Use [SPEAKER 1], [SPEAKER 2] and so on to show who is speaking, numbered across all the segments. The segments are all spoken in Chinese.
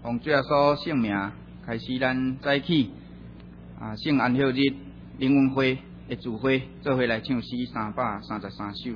[SPEAKER 1] 奉主耶稣圣名，开始咱早起圣安息日灵恩会的聚会，做伙来唱诗333首。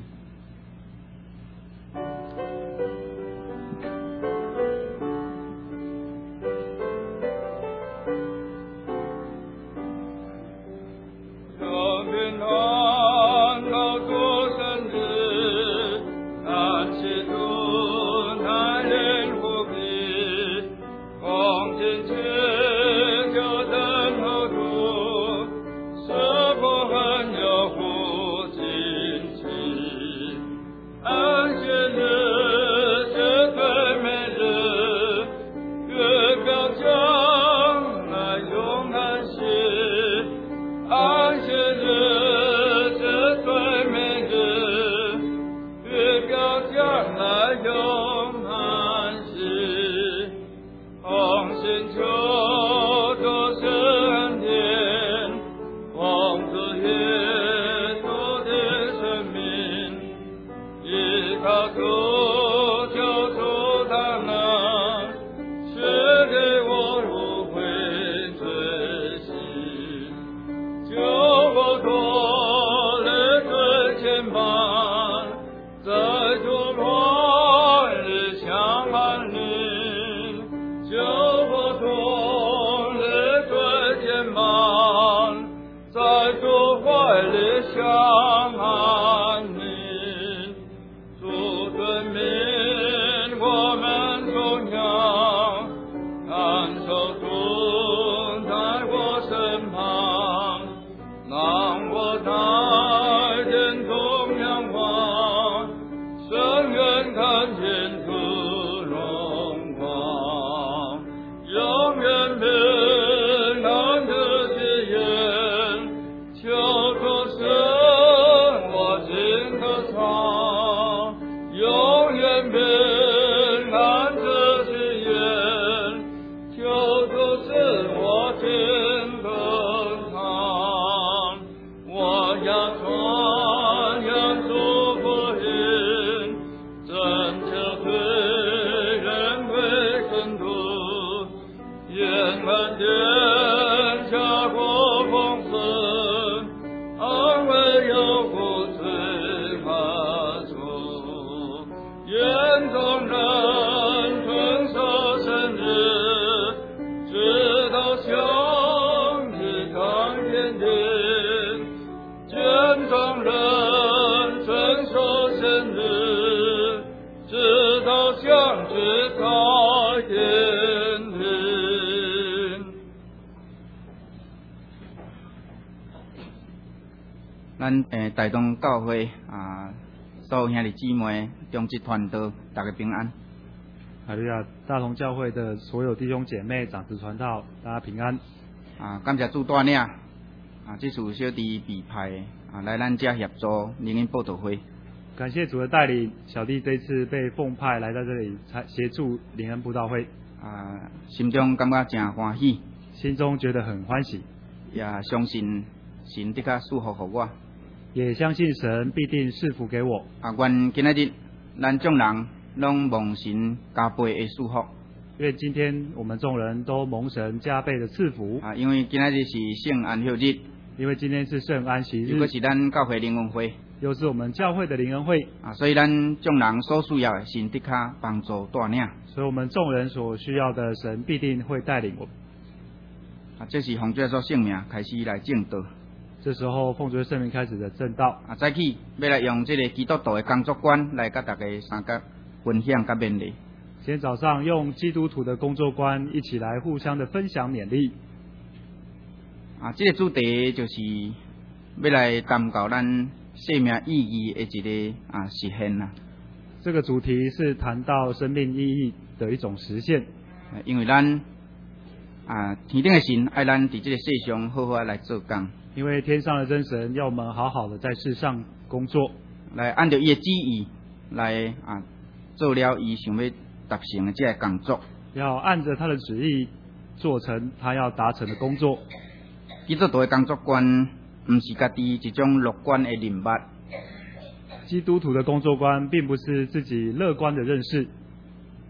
[SPEAKER 1] 咱台东教会所有兄弟姊妹、中职团队，大家平安。
[SPEAKER 2] 哈利路亚！大同教会的所有弟兄姐妹、长子传道，大家平安。
[SPEAKER 1] 感谢主带领这次小弟被派来咱家协助灵恩报道会。
[SPEAKER 2] 感谢主的带领，小弟这次被奉派来到这里协助灵恩布道会。
[SPEAKER 1] 心中感觉真欢喜，
[SPEAKER 2] 心中觉得很欢喜，
[SPEAKER 1] 也相信神的确祝福给我。
[SPEAKER 2] 也相信神必定赐福给我。
[SPEAKER 1] 愿今仔日咱众人拢蒙神加倍的祝福。
[SPEAKER 2] 愿今天我们众人都蒙神加倍的赐福。
[SPEAKER 1] 因为今仔日是圣安息日。
[SPEAKER 2] 因为今天是圣安息日。
[SPEAKER 1] 如果是咱教会灵恩会。
[SPEAKER 2] 又是我们教会的灵恩会。
[SPEAKER 1] 所以咱众人所需要的神的确帮助带领。
[SPEAKER 2] 所以我们众人所需要的神必定会带领我们。
[SPEAKER 1] 这是奉主耶稣圣名开始来正道。
[SPEAKER 2] 这时候奉主的圣名开始的正道。
[SPEAKER 1] 早起要来用这个基督徒的工作观来跟大家三角分享跟勉励。
[SPEAKER 2] 今天早上用基督徒的工作观一起来互相的分享勉励。
[SPEAKER 1] 这个主题就是要来谈到咱生命意义的一个实现啦。
[SPEAKER 2] 这个主题是谈到生命意义的一种实现。
[SPEAKER 1] 因为咱天顶的神爱咱伫这个世上好好来做工。
[SPEAKER 2] 因为天上的真神要我们好好的在世上工作，
[SPEAKER 1] 来按照伊的旨意来做了伊想要达成的这个工作。
[SPEAKER 2] 要按着他的旨意做成他要达成的工作。
[SPEAKER 1] 基督徒的工作观，不是家己一种乐观的认识。
[SPEAKER 2] 基督徒的工作观并不是自己乐观的认识。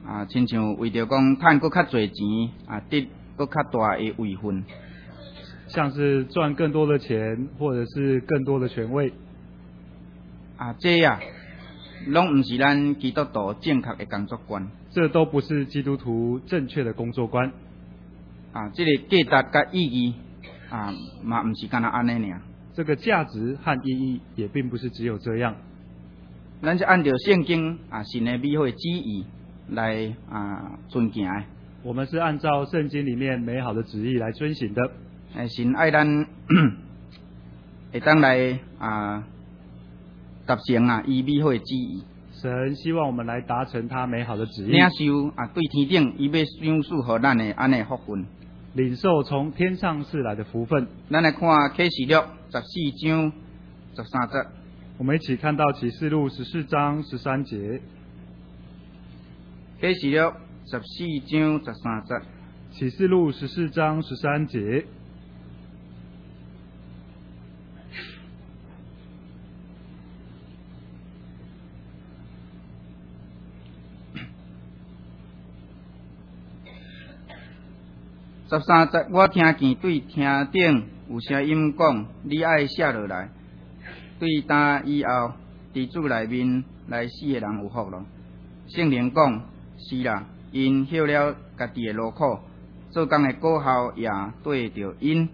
[SPEAKER 1] 亲像为着讲赚搁较侪钱，得搁较大的位分。
[SPEAKER 2] 像是赚更多的钱，或者是更多的权位。
[SPEAKER 1] 这拢唔是咱基督徒正确的工作观。
[SPEAKER 2] 这都不是基督徒正确的工作观。
[SPEAKER 1] 这个价值甲意义嘛唔是干那安尼尔。
[SPEAKER 2] 这个价值和意义也并不是只有这样。
[SPEAKER 1] 咱是按照圣经神的美好的旨意来遵行的。我
[SPEAKER 2] 们是按照圣经里面美好的旨意来遵行的。
[SPEAKER 1] 神爱咱会当来达成伊美好的旨意。
[SPEAKER 2] 神希望我们来达成他美好的旨意。
[SPEAKER 1] 领受对天顶伊要赏赐予咱的安尼福分。
[SPEAKER 2] 领受从天上赐来的福分。
[SPEAKER 1] 咱来看启示录14章13节。
[SPEAKER 2] 我们一起看到启示录14章13节。
[SPEAKER 1] 启示录14章13节。
[SPEAKER 2] 启示录14章13节。
[SPEAKER 1] 13节，我听见对厅顶有声音讲：你爱写落来，对打以后伫主内面来死的人有福咯。圣灵讲：是啦，因晓了家己的劳苦，做工的果效也对着因。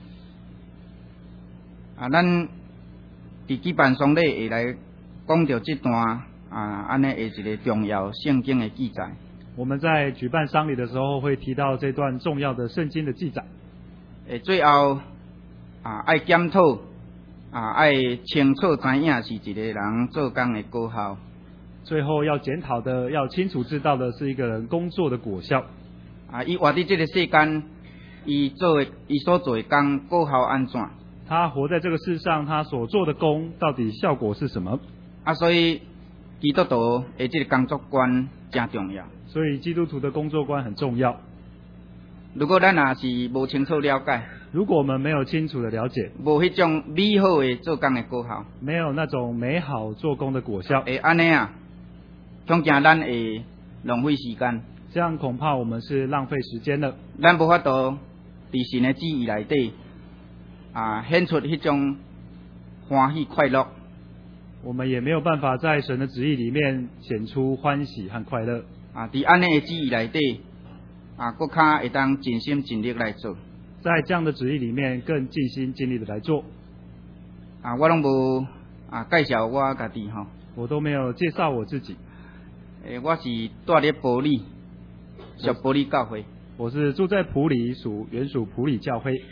[SPEAKER 1] 咱伫举办丧礼会来讲到这段安尼的一个重要圣经的记载。
[SPEAKER 2] 我们在举办丧礼的时候会提到这段重要的圣经的记载。
[SPEAKER 1] 最后爱检讨爱清楚知影是一个人做工的果效。
[SPEAKER 2] 最后要检讨的，要清楚知道的是一个人工作的果效。
[SPEAKER 1] 伊活伫这个世间，伊所做的工果效安怎？
[SPEAKER 2] 他活在这个世上，他所做的工到底效果是什么？
[SPEAKER 1] 所以基督徒的这个工作观真重要。
[SPEAKER 2] 所以基督徒的工作观很重要。
[SPEAKER 1] 如果咱若是无清楚了解，
[SPEAKER 2] 如果我们没有清楚的了解，
[SPEAKER 1] 无迄种美好的做工的果效，
[SPEAKER 2] 没有那种美好做工的果效，
[SPEAKER 1] 安尼恐惊咱会浪费时间。
[SPEAKER 2] 这样恐怕我们是浪费时间了。
[SPEAKER 1] 咱无法度伫神的旨意内底显出迄种欢喜快乐。
[SPEAKER 2] 我们也没有办法在神的旨意里面显出欢喜和快乐。
[SPEAKER 1] 伫安尼的旨意内底，搁较会当尽心尽力来做。
[SPEAKER 2] 在这样的旨意里面，更尽心尽力的来做。
[SPEAKER 1] 我拢无介绍我家己吼。
[SPEAKER 2] 我都没有介绍我自己。
[SPEAKER 1] 我是住咧埔里，属埔里教会。
[SPEAKER 2] 我是住在埔里，原属埔里教会。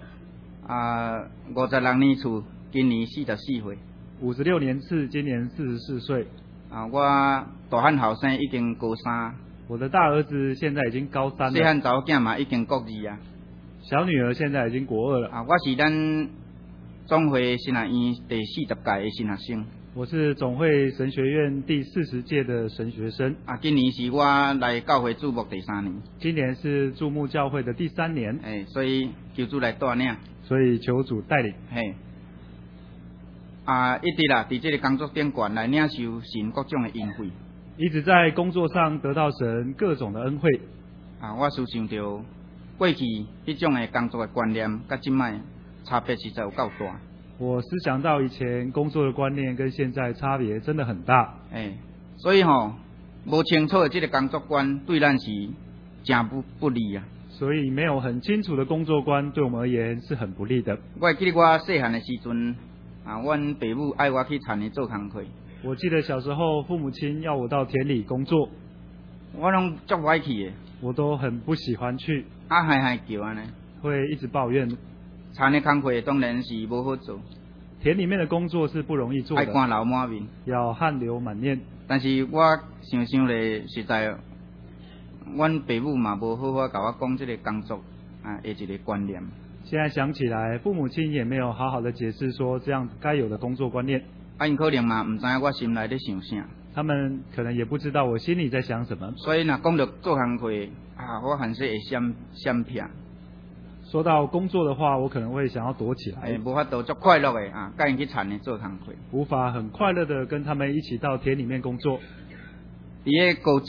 [SPEAKER 1] 56年次，今年44岁。
[SPEAKER 2] 56年次，今年44岁。
[SPEAKER 1] 我大汉后生已经高3。
[SPEAKER 2] 我的大儿子现在已经高3了。
[SPEAKER 1] 细汉查某囝嘛已经国2啊。
[SPEAKER 2] 小女儿现在已经国2了。
[SPEAKER 1] 我是咱总会神学院第40届的神学生。
[SPEAKER 2] 我是总会神学院第40届的神学生。
[SPEAKER 1] 今年是我来教会注目第3年。
[SPEAKER 2] 今年是注目教会的第3年。
[SPEAKER 1] 所以求主来带领。
[SPEAKER 2] 所以求主带领。
[SPEAKER 1] 一直啦，伫这个工作顶悬来领受神各种的恩惠。
[SPEAKER 2] 一直在工作上得到神各种的恩惠。
[SPEAKER 1] 我思想到过去迄种的工作的观念，甲即摆差别实在有够大。
[SPEAKER 2] 我思想到以前工作的观念跟现在差别真的很大。
[SPEAKER 1] 所以无清楚的这个工作观对咱是真不利啊。
[SPEAKER 2] 所以没有很清楚的工作观对我们而言是很不利的。
[SPEAKER 1] 我会记得我细汉的时阵，阮爸母爱我去田里做工课。
[SPEAKER 2] 我记得小时候父母亲要我到田里工作，
[SPEAKER 1] 我拢足不爱去的。
[SPEAKER 2] 我都很不喜欢去。
[SPEAKER 1] 嗨叫安尼。
[SPEAKER 2] 会一直抱怨。
[SPEAKER 1] 田的工课当然是无好做。
[SPEAKER 2] 田里面的工作是不容易做的。
[SPEAKER 1] 爱汗流满面。
[SPEAKER 2] 要汗流满面。
[SPEAKER 1] 但是我想咧，实在，阮爸母嘛无好好甲我讲这个工作的一个观念。
[SPEAKER 2] 现在想起来，父母亲也没有好好的解释说这样该有的工作观念。
[SPEAKER 1] 因可能嘛唔知影我心内咧想啥。
[SPEAKER 2] 他们可能也不知道我心里在想什么。
[SPEAKER 1] 所以若讲到做工课我还是会闪避。
[SPEAKER 2] 说到工作的话，我可能会想要躲起来。
[SPEAKER 1] 无法度足快乐的甲因去田里做工课。
[SPEAKER 2] 无法很快乐的跟他们一起到田里面工作。
[SPEAKER 1] 伫个高职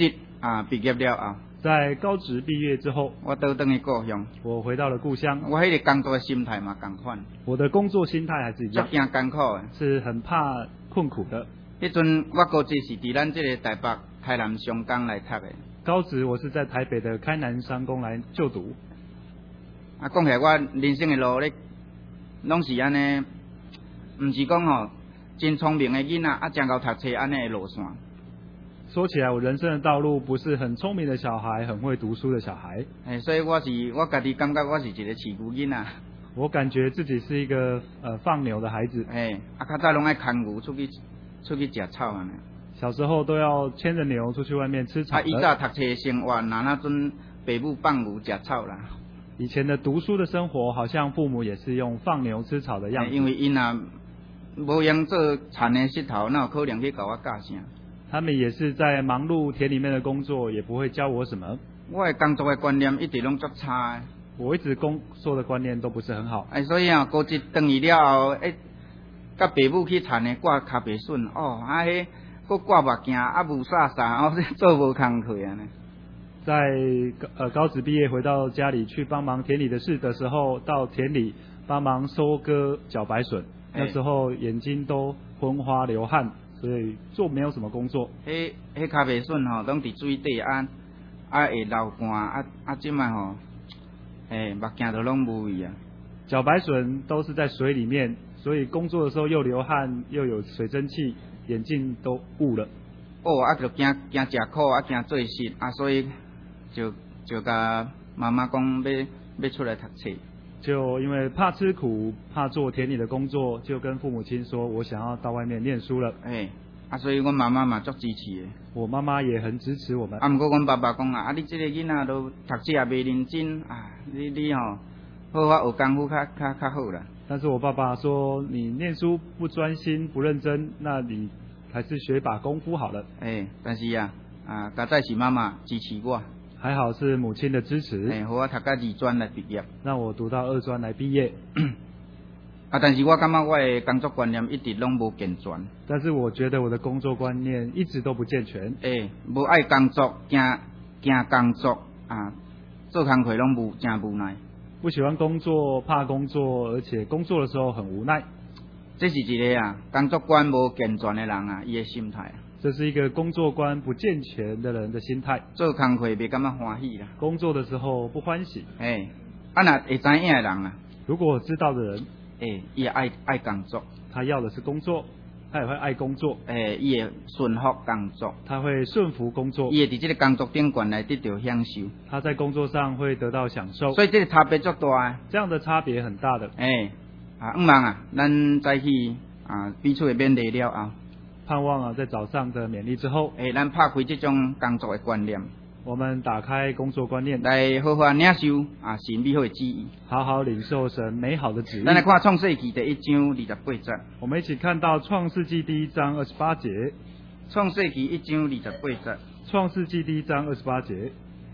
[SPEAKER 1] 毕业了后，
[SPEAKER 2] 在高职毕业之后，
[SPEAKER 1] 我倒转去故乡，
[SPEAKER 2] 我回到了故乡。
[SPEAKER 1] 我迄个工作的心态嘛共款，
[SPEAKER 2] 我的工作心态还是一样，
[SPEAKER 1] 足惊艰苦的，
[SPEAKER 2] 是很怕困苦的。
[SPEAKER 1] 迄阵我高职是伫咱这个台北台南商工来读的。
[SPEAKER 2] 高职我是在台北的开南商工来就读。
[SPEAKER 1] 讲起来，我人生的路咧，拢是安尼，毋是讲吼真聪明的囡仔，真够读册安尼的路线。
[SPEAKER 2] 说起来，我人生的道路不是很聪明的小孩，很会读书的小孩。
[SPEAKER 1] 所以我家己感觉我是一个饲牛囡仔。
[SPEAKER 2] 我感觉自己是一个放牛的孩子。
[SPEAKER 1] 较早拢爱牵牛出去食草安尼。
[SPEAKER 2] 小时候都要牵着牛出去外面吃草的。
[SPEAKER 1] 以早读册的生活，那阵爸母放牛食草啦。
[SPEAKER 2] 以前的读书的生活，好像父母也是用放牛吃草的样子。
[SPEAKER 1] 因为因若无用做田的石头，哪有可能去教我教啥？
[SPEAKER 2] 他们也是在忙碌田里面的工作，也不会教我什么。
[SPEAKER 1] 我的工作的观念一直拢足差的。
[SPEAKER 2] 我一直工作的观念都不是很好。
[SPEAKER 1] 所以高职转去了后，甲爸母去田的挂咖啡笋，迄搁挂目镜，雾煞煞，做无工课安尼。
[SPEAKER 2] 在高职毕业回到家里去帮忙田里的事的时候，到田里帮忙收割茭白笋，那时候眼睛都昏花流汗，所以做没有什么工作。
[SPEAKER 1] 迄咖啡笋吼，拢伫水底会流汗，即摆吼，目镜都拢无味啊。
[SPEAKER 2] 茭白笋都是在水里面，所以工作的时候又流汗又有水蒸气，眼镜都雾了。
[SPEAKER 1] 就惊食苦，惊做事，所以就甲妈妈讲要出来读册。
[SPEAKER 2] 就因为怕吃苦，怕做田里的工作，就跟父母亲说我想要到外面念书了。
[SPEAKER 1] 所以阮妈妈嘛足支持的。
[SPEAKER 2] 我妈妈也很支持我们。
[SPEAKER 1] 毋过阮爸爸讲你这个囡仔都读册也袂认真你吼好好学功夫较好啦。
[SPEAKER 2] 但是我爸爸说你念书不专心不认真，那你还是学把功夫好了。
[SPEAKER 1] 但是较早是妈妈支持我。
[SPEAKER 2] 还好是母亲的支持。
[SPEAKER 1] 互我读到2专来毕业。
[SPEAKER 2] 让我读到2专来毕业。
[SPEAKER 1] 但是我感觉我的工作观念一直拢无健全。
[SPEAKER 2] 但是我觉得我的工作观念一直都不健全。
[SPEAKER 1] 无爱工作，惊工作做工课拢真无奈。
[SPEAKER 2] 不喜欢工作，怕工作，而且工作的时候很无奈。
[SPEAKER 1] 这是一个工作观无健全的人伊的心态。
[SPEAKER 2] 这是一个工作观不健全的人的心态。
[SPEAKER 1] 做工课袂感觉欢喜啦。
[SPEAKER 2] 工作的时候不欢喜。
[SPEAKER 1] 若会知影的人
[SPEAKER 2] 如果知道的人。
[SPEAKER 1] 伊也爱工作。
[SPEAKER 2] 他要的是工作，他也会爱工作。
[SPEAKER 1] 伊会顺服工作。
[SPEAKER 2] 他会顺服工作。
[SPEAKER 1] 伊会伫这个工作顶悬来得到享受。
[SPEAKER 2] 他在工作上会得到享受。
[SPEAKER 1] 所以这个差别足大。
[SPEAKER 2] 这样的差别很大的。
[SPEAKER 1] 毋忙咱再去彼此的勉励了后。
[SPEAKER 2] 盼望在早上的勉励之后。
[SPEAKER 1] 咱拍开这种工作的观念。
[SPEAKER 2] 我们打开工作观念，
[SPEAKER 1] 来好好领受神美好的旨意，
[SPEAKER 2] 好好领受神美好的旨意。
[SPEAKER 1] 咱来看创世纪第1章28节。
[SPEAKER 2] 我们一起看到创世纪第1章28节。
[SPEAKER 1] 创世纪1章28节。
[SPEAKER 2] 创世纪第1章28节。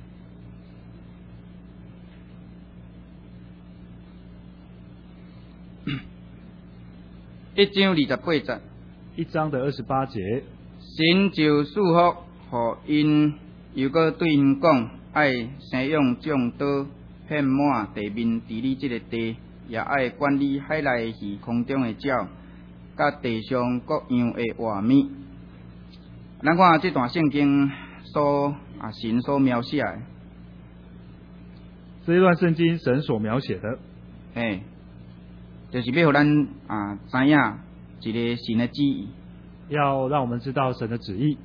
[SPEAKER 1] 1章28节。
[SPEAKER 2] 1章的28节。
[SPEAKER 1] 神就祝福互因。又搁对因讲，爱生养众多，遍满地面，治理这个地，也爱管理海内鱼、空中的鸟，甲地上各样的活物。咱看这段圣经所神所描写的，
[SPEAKER 2] 这一段圣经神所描写的，
[SPEAKER 1] 就是要互咱知影一个神的旨意，
[SPEAKER 2] 要让我们知道神的旨意。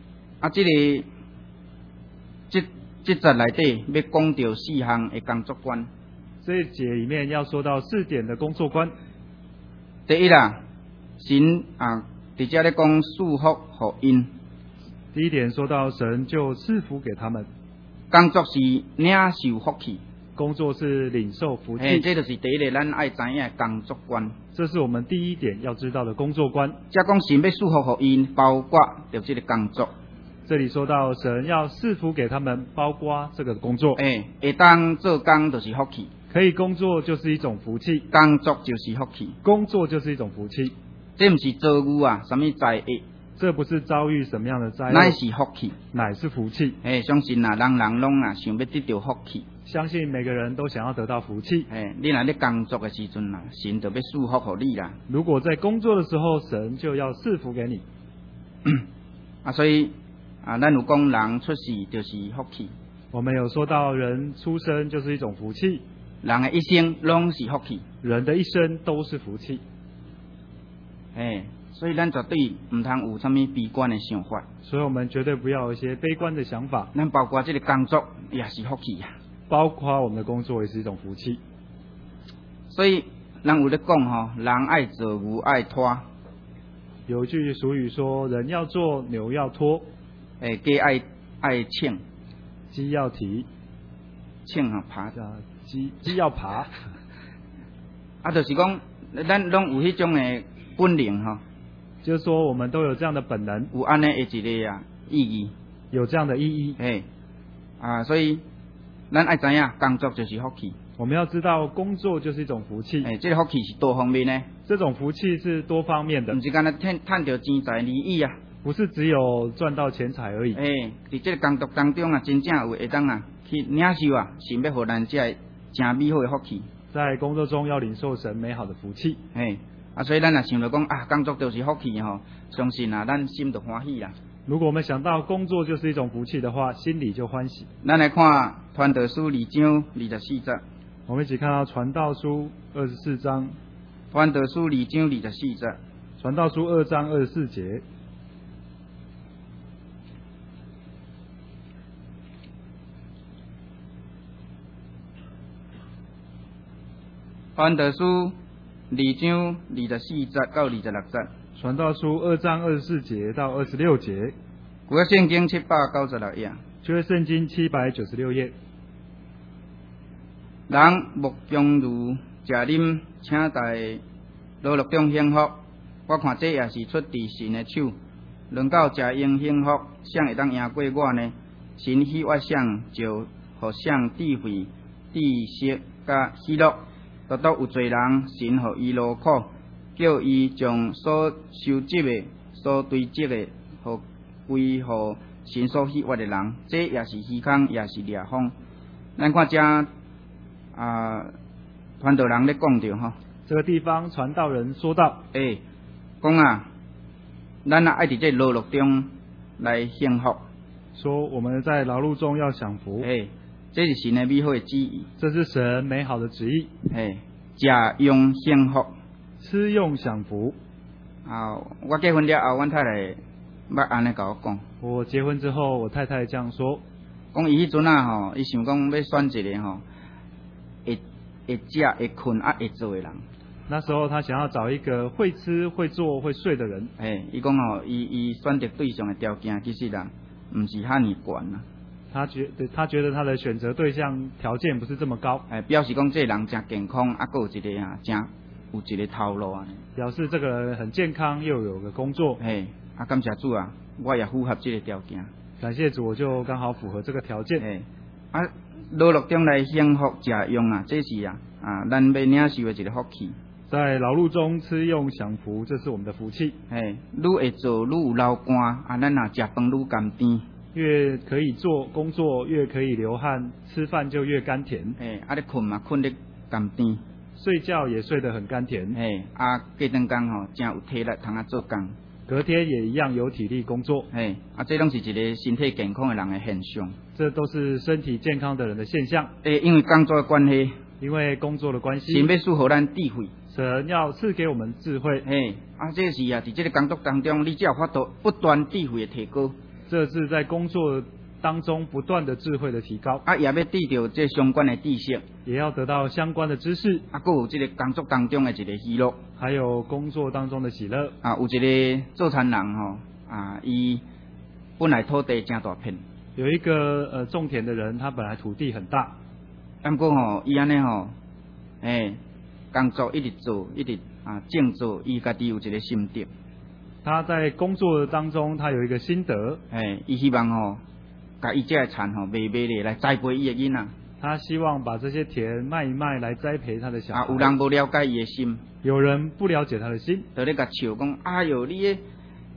[SPEAKER 1] 这节内底要讲到4项的工作观。
[SPEAKER 2] 这一节里面要说到4点的工作观。
[SPEAKER 1] 第一神直接咧讲祝福互因。
[SPEAKER 2] 第一点说到神就赐福给他们。
[SPEAKER 1] 工作是领受福气。
[SPEAKER 2] 工作是领受福气。
[SPEAKER 1] 这就是第一个咱爱知影的工作观。
[SPEAKER 2] 这是我们第一点要知道的工作观。
[SPEAKER 1] 即讲神要祝福互因，包括着这个工作。
[SPEAKER 2] 这里说到神要赐福给他们，包括这个工作。
[SPEAKER 1] 会当做工就是福气。
[SPEAKER 2] 可以工作就是一种福气。
[SPEAKER 1] 工作就是福气。
[SPEAKER 2] 工作就是一种福气。
[SPEAKER 1] 这不是造物什么
[SPEAKER 2] 这不是遭遇什么样的灾
[SPEAKER 1] 乃
[SPEAKER 2] 厄，
[SPEAKER 1] 是福气。
[SPEAKER 2] 乃是福气。
[SPEAKER 1] 相信人人拢想要得到福气。
[SPEAKER 2] 相信每个人都想要得到福气。
[SPEAKER 1] 你若咧工作的时阵啦，神就要赐福给你啦。
[SPEAKER 2] 如果在工作的时候，神就要赐福给你。
[SPEAKER 1] 所以咱有讲人出世就是福气。
[SPEAKER 2] 我们有说到人出生就是一种福气，
[SPEAKER 1] 人的一生拢是福气。
[SPEAKER 2] 人的一生都是福气。
[SPEAKER 1] 所以咱绝对唔通有啥物悲观的想法。
[SPEAKER 2] 所以我们绝对不要有一些悲观的想法。
[SPEAKER 1] 咱包括这个工作也是福气啊。
[SPEAKER 2] 包括我们的工作也是一种福气。
[SPEAKER 1] 所以人有咧讲人爱做，牛爱拖。
[SPEAKER 2] 有一句俗语说：人要做，牛要拖。
[SPEAKER 1] 鸡爱请，
[SPEAKER 2] 鸡要提，
[SPEAKER 1] 请爬。
[SPEAKER 2] 鸡要爬。
[SPEAKER 1] 就是讲，咱拢有迄种的本能
[SPEAKER 2] 就是说，我们都有这样的本能，
[SPEAKER 1] 有安尼的一个意义，
[SPEAKER 2] 有这样的意义。
[SPEAKER 1] 所以咱爱知影，工作就是福气。
[SPEAKER 2] 我们要知道，工作就是一种福气。
[SPEAKER 1] 这个福气是多方面呢？
[SPEAKER 2] 这种福气是多方面的，
[SPEAKER 1] 不是干那赚到钱财利益啊。
[SPEAKER 2] 不是只有赚到钱财而已。
[SPEAKER 1] 在这个工作当中真正有会当去领受神要给咱这真美好的福气。
[SPEAKER 2] 在工作中要领受神美好的福气。
[SPEAKER 1] 所以咱若想到讲工作就是福气相信咱心就欢喜啦。
[SPEAKER 2] 如果我们想到工作就是一种福气的话，心里就欢喜。
[SPEAKER 1] 咱来看传道书2章24节。
[SPEAKER 2] 我们一起看到传道书24章。
[SPEAKER 1] 传道书2章24节。
[SPEAKER 2] 传道书2章24节。
[SPEAKER 1] 传道书2章24节到26节。
[SPEAKER 2] 传道书2章24节到26节。
[SPEAKER 1] 旧约圣经796页。
[SPEAKER 2] 旧约圣经796页。
[SPEAKER 1] 人目中如食啉，请在劳碌中幸福。我看这也是出自神的手。论到食用幸福，谁会当赢过我呢？神喜悦谁，就互谁智慧、知识甲喜乐。独独有罪人，神互伊劳苦，叫伊将所收集的、所堆积的，互归互神所喜悦的人。这也是虚空，也是裂风。咱看这传道人咧讲着
[SPEAKER 2] 这个地方传道人说道：
[SPEAKER 1] 讲咱爱伫这劳碌中来幸福。
[SPEAKER 2] 说我们在劳碌中要享福。
[SPEAKER 1] 这是神的美好的旨意。
[SPEAKER 2] 这是神美好的旨意。
[SPEAKER 1] 食用幸福，
[SPEAKER 2] 吃用享福。
[SPEAKER 1] 我结婚了后，阮太太捌安尼甲我讲。
[SPEAKER 2] 我结婚之后，我太太这样说。
[SPEAKER 1] 讲伊迄阵伊想讲要选一个会食会困会做的人。
[SPEAKER 2] 那时候他想要找一个会吃会做会睡的人。
[SPEAKER 1] 伊讲伊选择对象的条件其实唔是遐尼悬啦。
[SPEAKER 2] 他觉得他的选择对象条件不是这么高。
[SPEAKER 1] 表示讲这个人真健康，还有一个真有一个头路啊。
[SPEAKER 2] 表示这个人很健康，又有个工作。
[SPEAKER 1] 感谢主我也符合这个条件。
[SPEAKER 2] 感谢主，我就刚好符合这个条件。
[SPEAKER 1] 劳碌中来幸福食用这是咱要领受的一个福气。
[SPEAKER 2] 在劳碌中吃用享福，这是我们的福气。
[SPEAKER 1] 愈会做愈有流汗，咱食饭愈甘甜。
[SPEAKER 2] 越可以做工作，越可以流汗，吃饭就越甘甜。
[SPEAKER 1] 咧困嘛，困得甘甜。
[SPEAKER 2] 睡觉也睡得很甘甜。
[SPEAKER 1] 隔顿工真有体力通做工。
[SPEAKER 2] 隔天也一样有体力工作。
[SPEAKER 1] 这拢是一个身体健康的人的现象。
[SPEAKER 2] 这都是身体健康的人的现象。
[SPEAKER 1] 因为工作的关系。
[SPEAKER 2] 因为工作的关系。
[SPEAKER 1] 神要赐予咱智慧。
[SPEAKER 2] 神要赐给我们智慧。
[SPEAKER 1] 这是伫这个工作当中，你才有法度不断智慧的提高。
[SPEAKER 2] 这是在工作当中不断的智慧的提高。
[SPEAKER 1] 也要得到这相关的知识。
[SPEAKER 2] 也要得到相关的知识。
[SPEAKER 1] 还有这个工作当中的一个喜乐。
[SPEAKER 2] 还有工作当中的喜乐。
[SPEAKER 1] 有一个做田人伊本来土地真大片。
[SPEAKER 2] 有一个种田的人，他本来土地很大。
[SPEAKER 1] 不过伊安尼工作一直做，一直正做，伊家己有一个心得。他
[SPEAKER 2] 在工作当中，他有一个心得。
[SPEAKER 1] 伊希望把伊这田卖咧来栽培伊的囡仔。
[SPEAKER 2] 他希望把这些田卖一卖来栽培他的小孩。
[SPEAKER 1] 有人不了解伊的心。
[SPEAKER 2] 有人不了解他的心。
[SPEAKER 1] 就咧甲笑讲，哎哟，你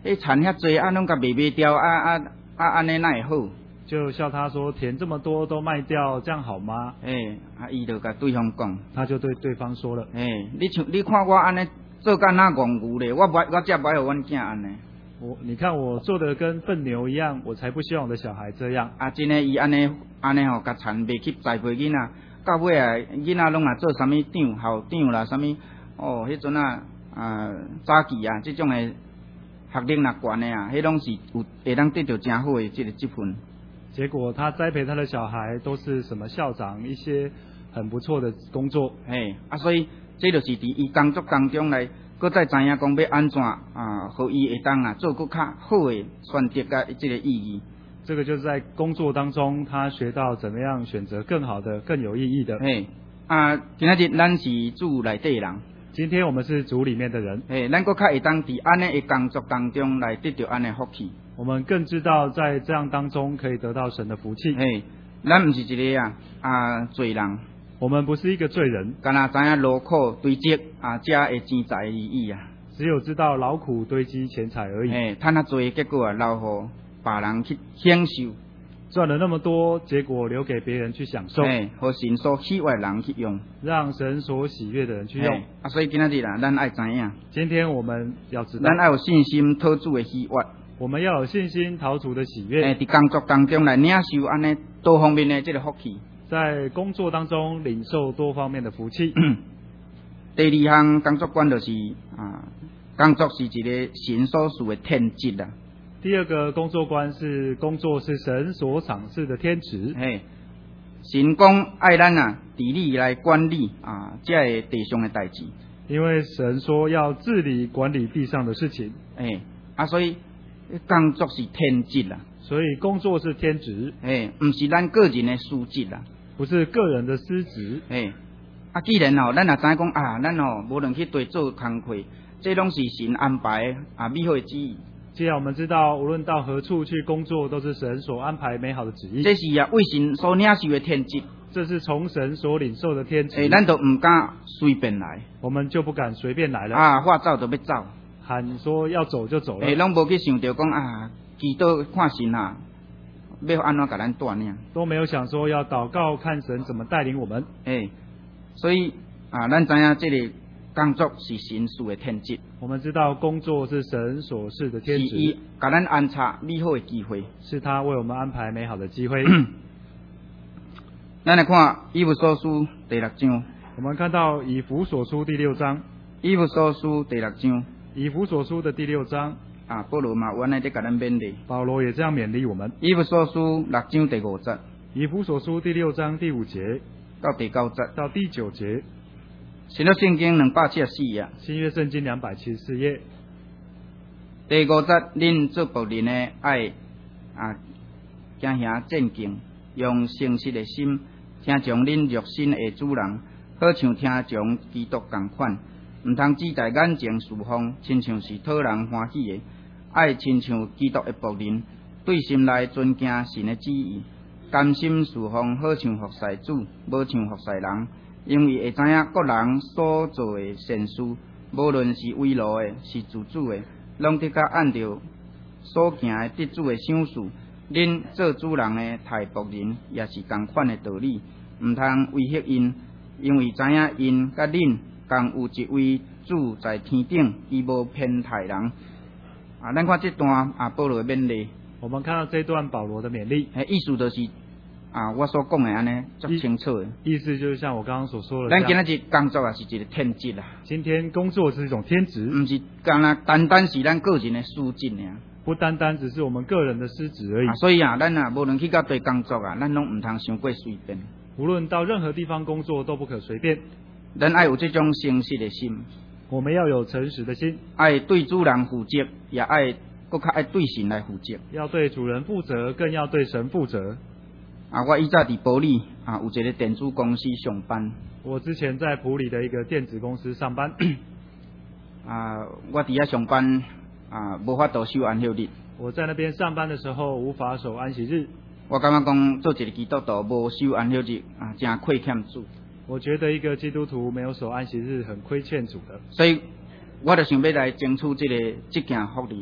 [SPEAKER 1] 迄田遐济，拢甲卖掉，安尼哪会好？
[SPEAKER 2] 就笑他说田这么多都卖掉，这样好吗？
[SPEAKER 1] 伊就甲对方讲，
[SPEAKER 2] 他就对对方说了，
[SPEAKER 1] 你看我安尼做甲那戆牛咧，我才不爱互阮囝安尼。
[SPEAKER 2] 你看我做的跟笨牛一样，我才不希望我的小孩这样。
[SPEAKER 1] 真诶，伊安尼吼，甲田卖去栽培囡仔，到尾啊，囡仔拢做啥物长、校长啦，啥物迄阵早期啊，即种诶学历若悬诶啊，迄拢是有会当得到真好诶积分。
[SPEAKER 2] 结果他栽培他的小孩都是什么校长，一些很不错的工作。
[SPEAKER 1] 所以这就是伫伊工作当中来。搁再知影讲要安怎互伊会当做搁较好诶选择甲这个意义。
[SPEAKER 2] 这个就是在工作当中，他学到怎么样选择更好的、更有意义的。
[SPEAKER 1] 今仔日咱是组内底人。
[SPEAKER 2] 今天我们是组里面的人。
[SPEAKER 1] 咱搁较会当伫安尼诶工作当中来得到安尼福气。
[SPEAKER 2] 我们更知道在这样当中可以得到神的福气。
[SPEAKER 1] 咱毋是一个罪人。
[SPEAKER 2] 我们不是一个罪人，
[SPEAKER 1] 干那知影劳苦堆积才会钱财而已啊。
[SPEAKER 2] 只有知道劳苦堆积钱财而已。
[SPEAKER 1] 赚啊多，结果留互别人去享受。
[SPEAKER 2] 赚了那么多，结果留给别人去享受。
[SPEAKER 1] 互神所喜悦的人去用，
[SPEAKER 2] 让神所喜悦的人去用。
[SPEAKER 1] 所以今仔日啦，咱爱知影。
[SPEAKER 2] 今天我们要知道，
[SPEAKER 1] 咱爱有信心讨主的喜悦。
[SPEAKER 2] 我们要有信心讨主的喜悦。
[SPEAKER 1] 伫工作当中来领受安尼多方面的这个福气。
[SPEAKER 2] 在工作当中领受多方面的福气。
[SPEAKER 1] 第二项工作观就是工作是一个神所赐的天职啦。
[SPEAKER 2] 第二个工作观是工作是神所赏赐的天职。
[SPEAKER 1] 神讲爱咱治理来管理这个地上的代志。
[SPEAKER 2] 因为神说要治理管理地上的事情。
[SPEAKER 1] 所以工作是天职啦。
[SPEAKER 2] 所以工作是天职。
[SPEAKER 1] 唔是咱个人的私职啦。
[SPEAKER 2] 不是个人的私职。
[SPEAKER 1] 既然咱也知影讲咱无论去对做工课，这拢是神安排美好的旨意。
[SPEAKER 2] 既然我们知道，无论到何处去工作，都是神所安排美好的旨意。
[SPEAKER 1] 这是为神所领受的天职。
[SPEAKER 2] 这是从神所领受的天职。
[SPEAKER 1] 咱都唔敢随便来。
[SPEAKER 2] 我们就不敢随便来了。
[SPEAKER 1] 话走就要走。
[SPEAKER 2] 喊说要走就走了。
[SPEAKER 1] 拢无去想到讲祈祷看神要安怎甲咱带领。
[SPEAKER 2] 都没有想说要祷告看神怎么带领我们。
[SPEAKER 1] 所以咱知影这个工作是神赐的天职。
[SPEAKER 2] 我们知道工作是神所赐的天职。
[SPEAKER 1] 是伊甲咱安插美好的机会。
[SPEAKER 2] 是他为我们安排美好的机会。
[SPEAKER 1] 咱来看以弗所书第6章。
[SPEAKER 2] 我们看到以弗所书第6章。
[SPEAKER 1] 以弗所书第6章。
[SPEAKER 2] 以弗所书的第6章。
[SPEAKER 1] 保罗嘛，原来在甲咱勉励。
[SPEAKER 2] 保罗也这样勉励我们。
[SPEAKER 1] 以弗所书6章第5节。
[SPEAKER 2] 以弗所书第6章第5节
[SPEAKER 1] 到第9节。
[SPEAKER 2] 到第9节。
[SPEAKER 1] 新约圣经274页。
[SPEAKER 2] 新约圣经274页。
[SPEAKER 1] 第5节，恁做仆人的爱敬兄战敬，用诚实的心听从恁肉身的主人，好像听从基督同款。唔通只在眼前侍奉，亲像是讨人欢喜的，爱亲像基督的仆人，对心内尊敬神的旨意，甘心侍奉，好像服侍主，无像服侍人。因为会知影各人所做的善事，无论是为奴的，是自主的，拢得甲按照所行的得主的赏赐。恁做主人的待仆人，也是同款的道理，唔通威胁因，因为知影因甲恁共有一位主在天顶，伊无偏袒人。咱看这段保罗的勉励。
[SPEAKER 2] 我们看到这段保罗的勉励。
[SPEAKER 1] 意思就是我所讲的安尼足清楚的。
[SPEAKER 2] 意思就是像我刚刚所说的。
[SPEAKER 1] 咱今仔日工作也是一个天职啦。
[SPEAKER 2] 今天工作是一种天职，
[SPEAKER 1] 唔是单单是咱个人的私职尔。
[SPEAKER 2] 不单单只是我们个人的私职而已。
[SPEAKER 1] 所以咱无论去到对工作咱拢唔通伤过随便。
[SPEAKER 2] 无论到任何地方工作都不可随便。
[SPEAKER 1] 咱爱有这种诚实的心。
[SPEAKER 2] 我们要有诚实的心。
[SPEAKER 1] 爱对主人负责，也爱更较爱对神来负责。
[SPEAKER 2] 要对主人负责，更要对神负责。
[SPEAKER 1] 我以前伫埔里有一个电子公司上班。
[SPEAKER 2] 我之前在埔里的一个电子公司上班。
[SPEAKER 1] 我伫遐上班无法度守安息日。
[SPEAKER 2] 我在那边上班的时候无法守安息日。
[SPEAKER 1] 我感觉讲做一个基督徒无守安息日真亏欠主。
[SPEAKER 2] 我觉得一个基督徒没有守安息日很亏欠主的。
[SPEAKER 1] 所以我就想要来争取这件福利。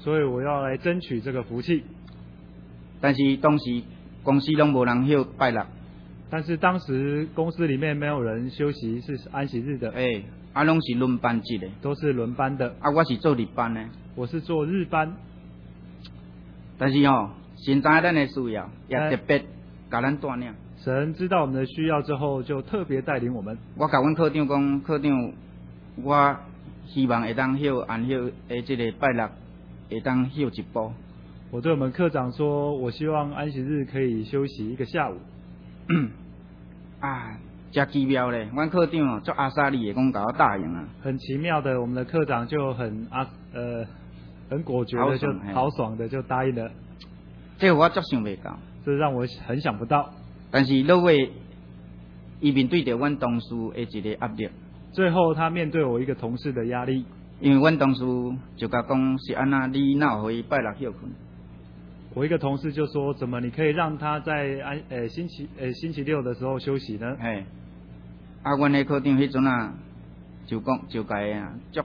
[SPEAKER 2] 所以我要来争取这个福气。
[SPEAKER 1] 但是当时公司拢无人休拜六，
[SPEAKER 2] 但是当时公司里面没有人休息是安息日的，
[SPEAKER 1] 拢是轮班制的，
[SPEAKER 2] 都是轮班的。
[SPEAKER 1] 我是做日班的，
[SPEAKER 2] 我是做日班。
[SPEAKER 1] 但是神知咱的需要，也特别甲咱带领。
[SPEAKER 2] 神知道我们的需要之后，就特别带领我们。
[SPEAKER 1] 我甲阮科长讲，科长，我希望会当休安休这个拜六会当休一步。
[SPEAKER 2] 我对我们科长说，我希望安息日可以休息一个下午。
[SPEAKER 1] 真奇妙咧！阮科长足阿萨利的，讲甲我答应啊。
[SPEAKER 2] 很奇妙的，我们的科长就很果决的，就豪爽的就答应了。
[SPEAKER 1] 这个我足想袂到，
[SPEAKER 2] 这让我很想不到。
[SPEAKER 1] 但是落尾，伊面对着阮同事的一个压力。
[SPEAKER 2] 最后，他面对我一个同事的压力。
[SPEAKER 1] 因为阮同事就甲讲是安那，你哪有互伊拜六休困？
[SPEAKER 2] 我一个同事就说，怎么你可以让他在星期六的时候休息呢？
[SPEAKER 1] 阮的科长迄阵就甲伊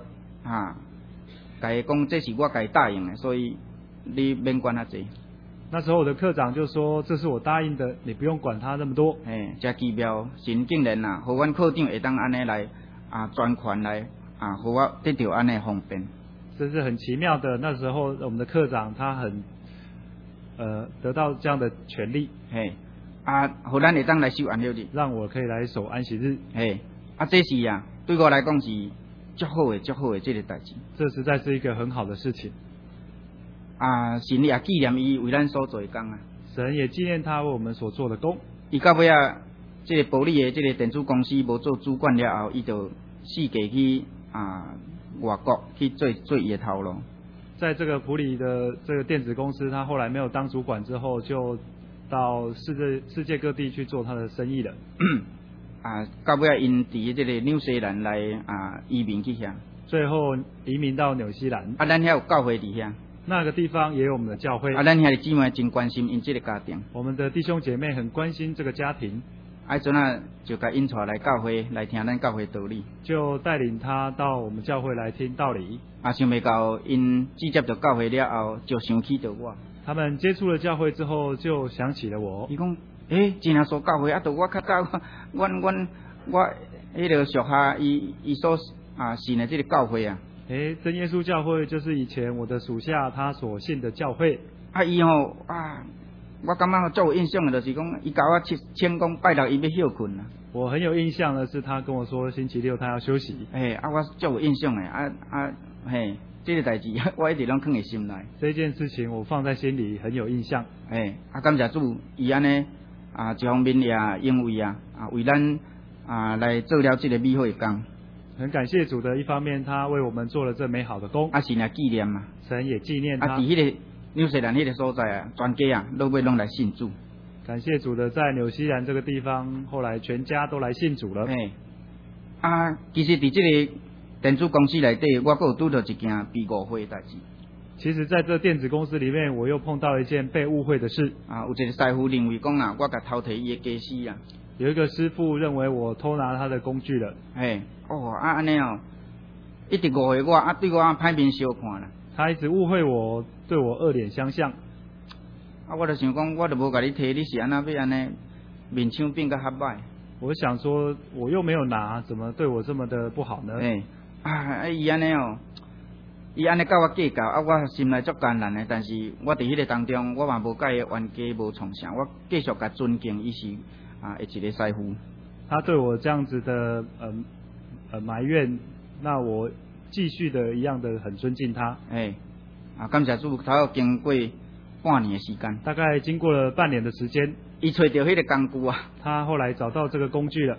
[SPEAKER 1] 甲伊讲这是我甲伊答应的，所以你免管遐济。
[SPEAKER 2] 那时候我的科长就说，这是我答应的，你不用管他那么多。
[SPEAKER 1] 真奇妙，神竟然互阮科长会当安尼来专权来互我得到安尼方便。
[SPEAKER 2] 这是很奇妙的。那时候我们的科长他很得到这样的权利。
[SPEAKER 1] 互咱会当来守安息日，
[SPEAKER 2] 让我可以来守安息日。
[SPEAKER 1] 这是对我来讲是足好的这个代志。
[SPEAKER 2] 这实在是一个很好的事情。
[SPEAKER 1] 神也纪念伊为咱所做的工
[SPEAKER 2] 神也纪念他为我们所做的工。
[SPEAKER 1] 伊到尾这个保利的这个电子公司无做主管了后，伊就四界去外国去做伊的头路。
[SPEAKER 2] 在这个普里的这个电子公司，他后来没有当主管之后，就到世界各地去做他的生意了。
[SPEAKER 1] 到尾因伫这个纽西兰来移民去遐。
[SPEAKER 2] 最后移民到纽西兰。
[SPEAKER 1] 咱遐有教会伫遐。
[SPEAKER 2] 那个地方也有我们的教会。
[SPEAKER 1] 咱遐的姊妹真关心因这个家庭。
[SPEAKER 2] 我们的弟兄姐妹很关心这个家庭。
[SPEAKER 1] 迄阵就甲因带来教会来听咱教会道理。
[SPEAKER 2] 就带领他到我们教会来听道理。
[SPEAKER 1] 想袂到因直接到教会了后，就想起到我。
[SPEAKER 2] 他们接触了教会之后，就想起了我。
[SPEAKER 1] 伊讲，真啊所教会到我较早，我迄个属下伊所信的这个教会
[SPEAKER 2] 真耶稣教会就是以前我的属下他所信的教会。
[SPEAKER 1] 伊我感觉最有印象的就是讲，伊甲我请讲拜六伊要休困
[SPEAKER 2] 我很有印象的是，他跟我说星期六他要休息。
[SPEAKER 1] 我最有印象的这个代志我一直拢放在心内。
[SPEAKER 2] 这件事情我放在心里，很有印象。
[SPEAKER 1] 感谢主，伊安尼一方面也因为为咱来做了这个美好的工。
[SPEAKER 2] 很感谢主的一方面，他为我们做了这美好的工。
[SPEAKER 1] 神也纪念
[SPEAKER 2] 神也纪念他。
[SPEAKER 1] 伫迄个纽西兰迄个所在全家落尾拢来信主。
[SPEAKER 2] 感谢主的，在纽西兰这个地方，后来全家都来信主了。
[SPEAKER 1] 其实伫这个电子公司内底，我还有拄到一件被误会的代志。
[SPEAKER 2] 其实在这电子公司里面，我又碰到一件被误会的事。
[SPEAKER 1] 有一个师傅认为讲我甲偷摕伊的家私
[SPEAKER 2] 有一个师傅认为我偷拿他的工具了。
[SPEAKER 1] 安尼一直误会我，对我歹面相看啦。
[SPEAKER 2] 他一直误会我，对我恶脸相向。
[SPEAKER 1] 我就想讲，我就无甲你摕，你是安那要安尼面相变甲较歹。
[SPEAKER 2] 我想说，我又没有拿，怎么对我这么的不好呢？
[SPEAKER 1] 伊安尼伊安尼甲我计较，我心内足艰难的。但是我伫迄个当中，我嘛无甲伊冤家无创啥，我继续甲尊敬伊是一个师傅。
[SPEAKER 2] 他对我这样子的埋怨，那我继续的一样的很尊敬他。
[SPEAKER 1] 感谢主，他要经过半年的时间，
[SPEAKER 2] 大概经过了半年的时间，
[SPEAKER 1] 伊找到迄个工具
[SPEAKER 2] 他后来找到这个工具了。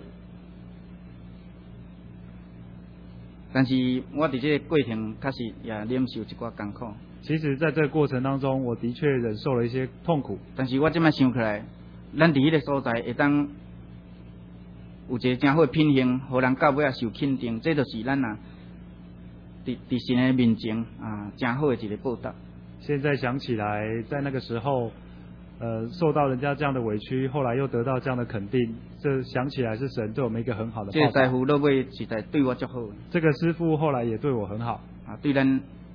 [SPEAKER 1] 但是我伫这个过程确实也忍受一寡艰苦。
[SPEAKER 2] 其实在这个过程当中，我的确忍受了一些痛苦。
[SPEAKER 1] 但是我这摆想起来，咱伫迄个所在会当有一个真好的品行，互人到尾受肯定，这就是咱伫神的面前真好的一个报答。
[SPEAKER 2] 现在想起来，在那个时候，受到人家这样的委屈，后来又得到这样的肯定，这想起来是神对我们一个很好的报答。
[SPEAKER 1] 这个师傅落尾实在对我足好。
[SPEAKER 2] 这个师傅后来也对我很好。
[SPEAKER 1] 对咱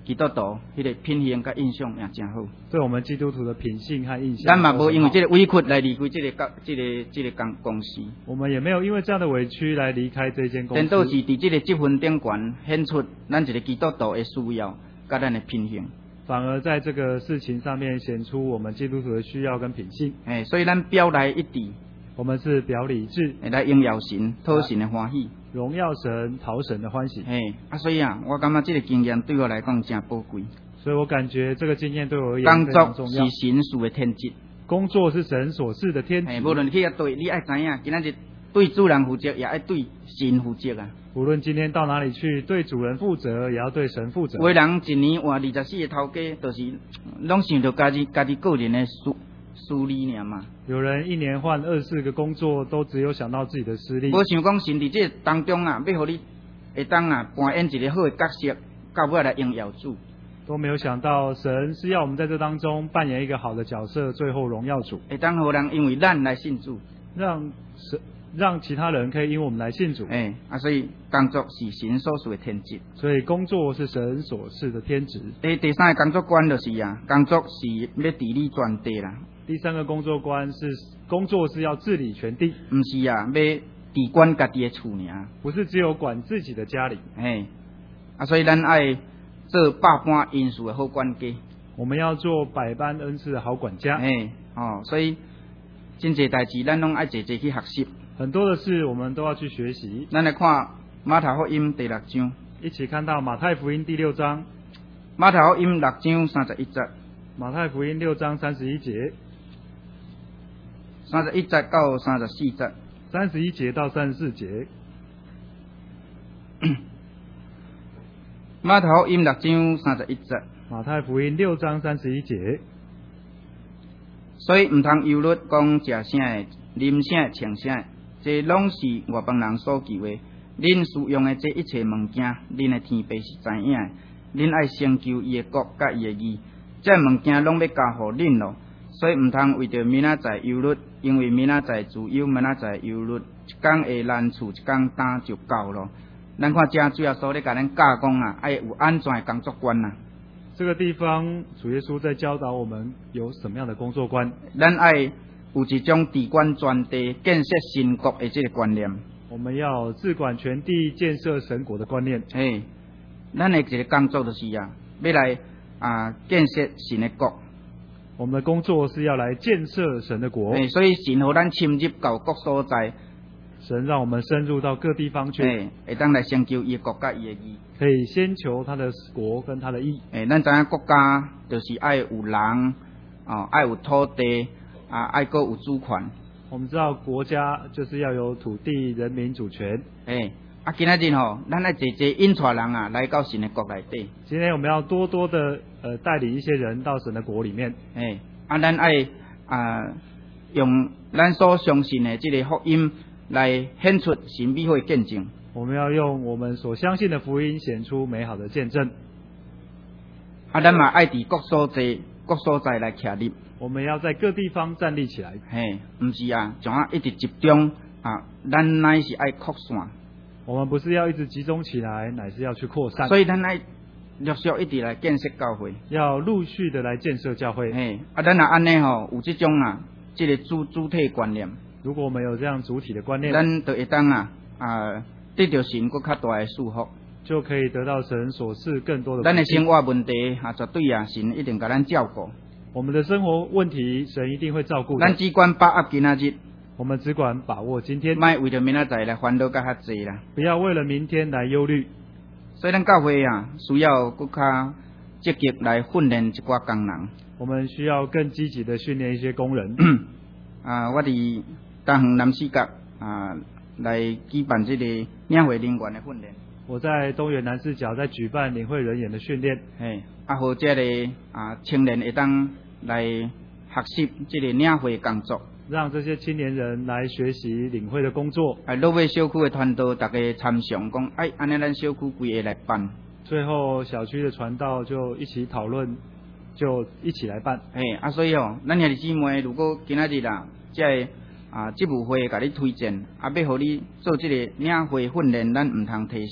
[SPEAKER 1] 基督徒迄个品行甲印象也真好。
[SPEAKER 2] 对我们基督徒的品性和印象，
[SPEAKER 1] 咱嘛无因为这个委屈来离开这个公司。
[SPEAKER 2] 我们也没有因为这样的委屈来离开这间公司。
[SPEAKER 1] 颠倒是伫这个积分顶悬显出咱一个基督徒的需要甲咱的品行。
[SPEAKER 2] 反而在这个事情上面显出我们基督徒的需要跟品性。
[SPEAKER 1] 所以咱表里一致。
[SPEAKER 2] 我们是表里一致，
[SPEAKER 1] 来荣耀神、讨神的欢喜，
[SPEAKER 2] 荣耀神、讨神的欢喜。
[SPEAKER 1] 所以我感觉这个经验对我来讲真宝贵。
[SPEAKER 2] 所以我感觉这个经验对我而言非常重要。
[SPEAKER 1] 工作是神属的天职，
[SPEAKER 2] 工作是神所赐的天职。
[SPEAKER 1] 无论去对，你爱知影，今仔日对主人负责，也爱对神负责啊。
[SPEAKER 2] 无论今天到哪里去，对主人负责，也要对神负责。
[SPEAKER 1] 有的人一年换24个头家，就是拢想着家己个人的私利尔嘛。
[SPEAKER 2] 有人一年换24个工作，都只有想到自己的私利。
[SPEAKER 1] 无想讲神伫这当中啊，要互你会当啊扮演一个好的角色，到尾来荣耀主。
[SPEAKER 2] 都没有想到神是要我们在这当中扮演一个好的角色，最后荣耀主。
[SPEAKER 1] 会当互人因为咱来信主，
[SPEAKER 2] 让其他人可以因为我们来信主。
[SPEAKER 1] 所以工作是神所属的天职。
[SPEAKER 2] 所以工作是神所赐的天职。
[SPEAKER 1] 第三个工作观就是工作是要治理全地啦。
[SPEAKER 2] 第三个工作观是工作是要治理全地，
[SPEAKER 1] 不是要治管家己的厝尔，
[SPEAKER 2] 不是只有管自己的家里。
[SPEAKER 1] 所以咱爱做百般因素的好管家。
[SPEAKER 2] 我们要做百般恩赐的好管家。
[SPEAKER 1] 所以真侪代志咱拢爱坐去学习。
[SPEAKER 2] 很多的事我们都要去学习。
[SPEAKER 1] 咱来看马太福音第6章，
[SPEAKER 2] 一起看到马太福音第6章。
[SPEAKER 1] 马太福音6章31节。
[SPEAKER 2] 马太福音6章31节。
[SPEAKER 1] 31节到34节。
[SPEAKER 2] 31节到34节。
[SPEAKER 1] 马太福音6章31节。
[SPEAKER 2] 马太福音6章31节。
[SPEAKER 1] 所以唔通忧虑讲食啥的、啉啥的、穿啥的，这拢是外邦人所求的。恁需用的这一切物件，恁的天父是知影的。恁爱先求伊的国甲伊的义，这物件拢要加互恁咯。所以唔通为着明仔载忧虑，因为明仔载自忧，明仔载忧虑，一天会难处，一天担就够咯。咱看这主要所咧甲咱教讲爱有安怎的工作观啊。
[SPEAKER 2] 这个地方主耶稣在教导我们有什么样的工作观。
[SPEAKER 1] 咱爱有一种治管全地、建设神国的这个观念。
[SPEAKER 2] 我们要自管全地、建设神国的观念。
[SPEAKER 1] 咱的一个工作就是要来建设神的国。
[SPEAKER 2] 我们的工作是要来建设神的国。
[SPEAKER 1] 所以神让咱深入到各所在。
[SPEAKER 2] 神让我们深入到各地方去。
[SPEAKER 1] 会当来先求伊国甲伊的义。
[SPEAKER 2] 可以先求他的国跟他的义。
[SPEAKER 1] 咱知影国家就是爱有人，爱有土地，爱个有主权。
[SPEAKER 2] 我们知道国家就是要有土地、人民主权。
[SPEAKER 1] 今仔日咱爱坐引带人来到神的国内底。
[SPEAKER 2] 今天我们要多多的带领一些人到神的国里面。
[SPEAKER 1] 咱爱用咱所相信的这个福音来显出神美好的见证。
[SPEAKER 2] 我们要用我们所相信的福音显出美好的见证。
[SPEAKER 1] 咱嘛爱伫各所在来徛立。我
[SPEAKER 2] 们要在各地方站立起来。
[SPEAKER 1] 不是像一直集中咱乃是爱扩散。
[SPEAKER 2] 我们不是要一直集中起来，乃是要去扩散。
[SPEAKER 1] 所以咱爱陆续一直来建设教会。
[SPEAKER 2] 要陆续的来建设教会。
[SPEAKER 1] 咱若安尼有这种这个主体观念。
[SPEAKER 2] 如果我们有这样主体的观念，
[SPEAKER 1] 咱就会当得到神更较大的祝福，
[SPEAKER 2] 就可以得到神所赐更多的。
[SPEAKER 1] 咱的生活问题绝对神一定甲咱照顾。
[SPEAKER 2] 我们的生活问题，神一定会照顾。
[SPEAKER 1] 咱只管把握今仔日，
[SPEAKER 2] 我们只管把握今天，
[SPEAKER 1] 莫为着明仔载来烦恼甲较济啦。
[SPEAKER 2] 不要为了明天来忧虑。
[SPEAKER 1] 所以咱教会需要更较积极来训练一寡工人。
[SPEAKER 2] 我们需要更积极的训练一些工人。
[SPEAKER 1] 我伫东园南四角来举办这个领会人员的训练。
[SPEAKER 2] 我在东园南四角在举办领会人员的训练。
[SPEAKER 1] 好这个青年会当来学习这个领会工作。
[SPEAKER 2] 让这些青年人来学习领会的工作。
[SPEAKER 1] 落尾小区的传道大家参详讲，安尼咱小区规个来办。最
[SPEAKER 2] 后小区的传道就一起讨论，就一起来办。
[SPEAKER 1] 所以咱兄弟姊妹，如果今仔日这职务会甲你推荐，要互你做这个领会训练，咱唔通提示。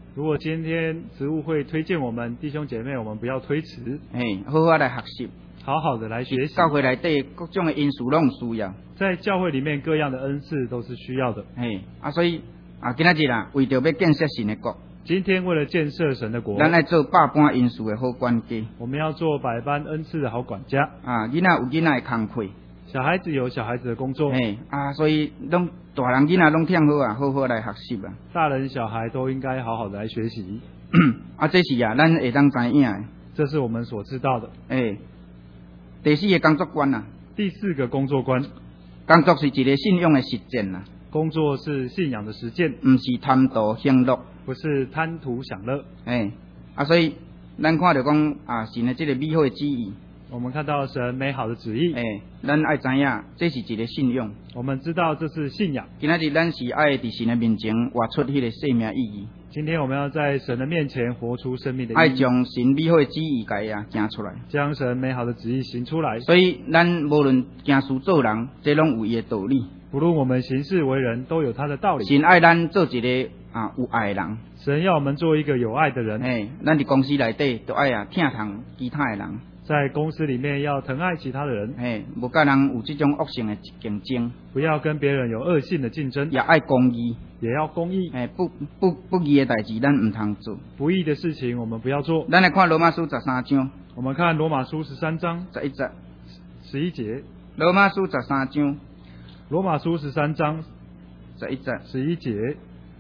[SPEAKER 2] 如果今天职务会推荐我们弟兄姐妹，我们不要推迟，
[SPEAKER 1] 好好来学习，
[SPEAKER 2] 好好的来学习。
[SPEAKER 1] 教会内底各种的因素拢有需要，
[SPEAKER 2] 在教会里面各样的恩赐都是需要的。
[SPEAKER 1] 所以今仔日为着要建设神的国，
[SPEAKER 2] 今天为了建设神的国，
[SPEAKER 1] 咱爱做百般因素的好管家。
[SPEAKER 2] 我们要做百般恩赐的好管家。
[SPEAKER 1] 囡仔有囡仔的工课，
[SPEAKER 2] 小孩子有小孩子的工作。
[SPEAKER 1] 所以拢大人囡仔拢听好好好来学习啊。
[SPEAKER 2] 大人小孩都应该好好的来学习。
[SPEAKER 1] 这是咱会当知影的。
[SPEAKER 2] 这是我们所知道的。
[SPEAKER 1] 第四个工作观
[SPEAKER 2] 第4个工作观，
[SPEAKER 1] 工作是一个信仰的实践
[SPEAKER 2] 工作是信仰的实践，
[SPEAKER 1] 不是贪图享乐，
[SPEAKER 2] 不是贪图享乐。
[SPEAKER 1] 所以咱看到讲神的这个美好的旨意，
[SPEAKER 2] 我们看到神美好的旨意，
[SPEAKER 1] 咱爱知影这是一个信仰。
[SPEAKER 2] 我们知道这是信仰。
[SPEAKER 1] 今仔日咱是爱伫神的面前活出迄个生命意义。
[SPEAKER 2] 今天我们要在神的面前活出生命的意义，
[SPEAKER 1] 爱将神美好的旨意行出来，
[SPEAKER 2] 将神美好的旨意行出来。
[SPEAKER 1] 所以咱无论行事做人，这拢有伊的道理。
[SPEAKER 2] 不论我们行事为人，都有他的道理。
[SPEAKER 1] 神爱咱做一个有爱的人，
[SPEAKER 2] 神要我们做一个有爱的人。
[SPEAKER 1] 咱伫公司内底都爱疼痛其他的人，
[SPEAKER 2] 在公司里面要疼爱其他的人，
[SPEAKER 1] 无甲人有这种恶性的竞争，
[SPEAKER 2] 不要跟别人有恶性的竞争，
[SPEAKER 1] 也爱公义，
[SPEAKER 2] 也要公义。
[SPEAKER 1] 不义的代志咱唔通做，
[SPEAKER 2] 不义的事情我们不要做。
[SPEAKER 1] 咱来看罗马书13章，
[SPEAKER 2] 我们看罗马书13章
[SPEAKER 1] 11节
[SPEAKER 2] 11节。
[SPEAKER 1] 罗马书13章，
[SPEAKER 2] 罗马书13章
[SPEAKER 1] 11节。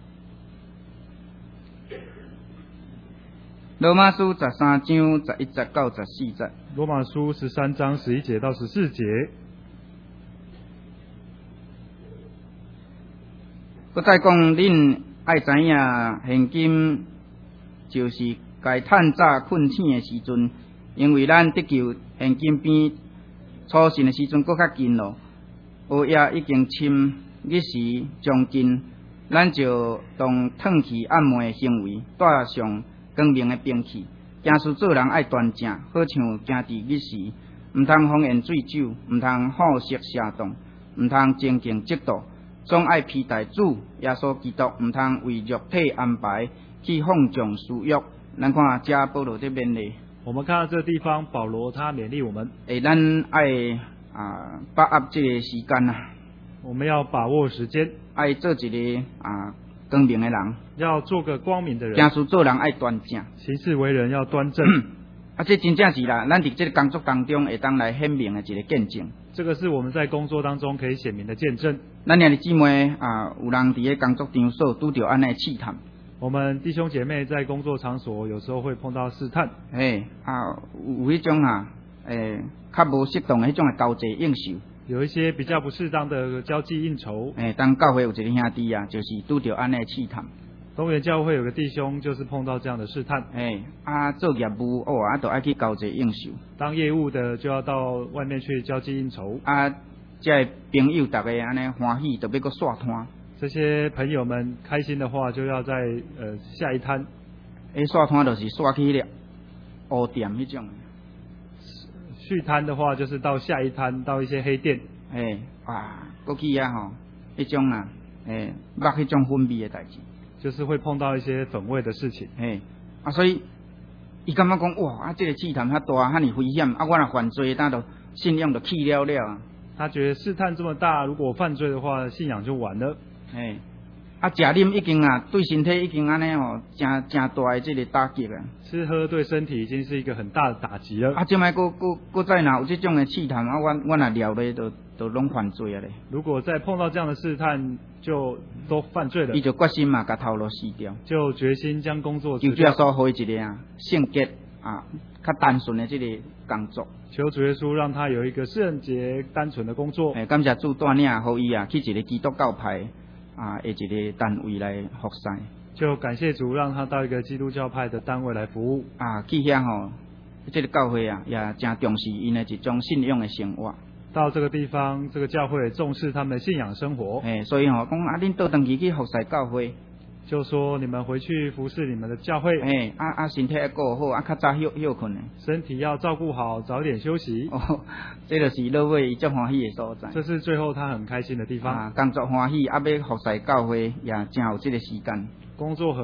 [SPEAKER 1] 罗马书13章11节到14节。
[SPEAKER 2] 罗马书13章11节到14节。
[SPEAKER 1] 我再讲，恁爱知影，现今就是该趁早困醒的时阵，因为咱得救现今比初信的时阵搁较近咯。黑夜已经深，日时将近，咱就当褪去暗昧的行为，带上光明的兵器。行事做人爱端正，好像行伫日时，毋通荒言醉酒，毋通好色邪动，毋通争竞嫉妒，总爱披戴主耶稣基督，毋通为肉体安排去放纵私欲。咱看这保罗在勉励。
[SPEAKER 2] 我们看到这个地方，保罗他勉励我们，
[SPEAKER 1] 咱爱把握这个时间
[SPEAKER 2] 我们要把握时间，
[SPEAKER 1] 爱做一个光明的人，
[SPEAKER 2] 要做个光明的人，
[SPEAKER 1] 行事做人爱端正，
[SPEAKER 2] 行事为人要端正。
[SPEAKER 1] 这真正是啦，咱伫这个工作当中会当来显明的一个见证。
[SPEAKER 2] 这个是我们在工作当中可以显明的见证。
[SPEAKER 1] 咱兄弟姊妹有人伫个工作场所拄着安尼试探。
[SPEAKER 2] 我们弟兄姐妹在工作场所有时候会碰到试探。
[SPEAKER 1] 有迄种较无适当的迄种的交际应酬。
[SPEAKER 2] 有一些比较不适当的交际应酬。
[SPEAKER 1] 当教会有一个兄弟就是拄着安尼试探。
[SPEAKER 2] 东园教会有个弟兄就是碰到这样的试探。
[SPEAKER 1] 做业务都爱去交际应酬。
[SPEAKER 2] 当业务的就要到外面去交际应酬。
[SPEAKER 1] 这朋友大家安尼欢喜，就要搁刷摊。
[SPEAKER 2] 这些朋友们开心的话，就要在下一摊。
[SPEAKER 1] 刷摊就是刷去了黑店迄种。
[SPEAKER 2] 续摊的话，就是到下一摊，到一些黑店。
[SPEAKER 1] 过去迄种捌迄种粉味的代志。
[SPEAKER 2] 就是会碰到一些粉味的事情。
[SPEAKER 1] 所以伊感觉讲哇，这个试探遐大，遐尼危险，我若犯罪，那就信仰就去了了。
[SPEAKER 2] 他觉得试探这么大，如果犯罪的话，信仰就完了。
[SPEAKER 1] 食啉已经对身体已经安尼真大的这个打击啊！
[SPEAKER 2] 吃喝对身体已经是一个很大的打击了。
[SPEAKER 1] 即摆搁再有这种的试探我若了咧，都拢犯罪啊咧。
[SPEAKER 2] 如果再碰到这样的试探，就都犯罪了。
[SPEAKER 1] 伊就决心嘛，甲头路死掉。
[SPEAKER 2] 就决心将工作
[SPEAKER 1] 求主耶稣给一个圣洁较单纯的这个工作。
[SPEAKER 2] 求主耶稣让他有一个圣洁单纯的工作。
[SPEAKER 1] 感谢主带领互伊去一个基督教派的一个单位来服侍。
[SPEAKER 2] 就感谢主让他到一个基督教派的单位来服务。
[SPEAKER 1] 去遐这个教会也真重视因的一种信仰的生活。
[SPEAKER 2] 到这个地方，这个教会重视他们的信仰生活。
[SPEAKER 1] 所以讲恁倒转去服侍教会。
[SPEAKER 2] 就说你们回去服侍你们的教会。
[SPEAKER 1] 身体要顾好，较早休困的。
[SPEAKER 2] 身体要照顾好，早点休息。
[SPEAKER 1] 这就是老尾伊最欢喜的所在。
[SPEAKER 2] 这是最后他很开心的地方。
[SPEAKER 1] 工作欢喜，要服侍教会也真有这个时间。
[SPEAKER 2] 工作很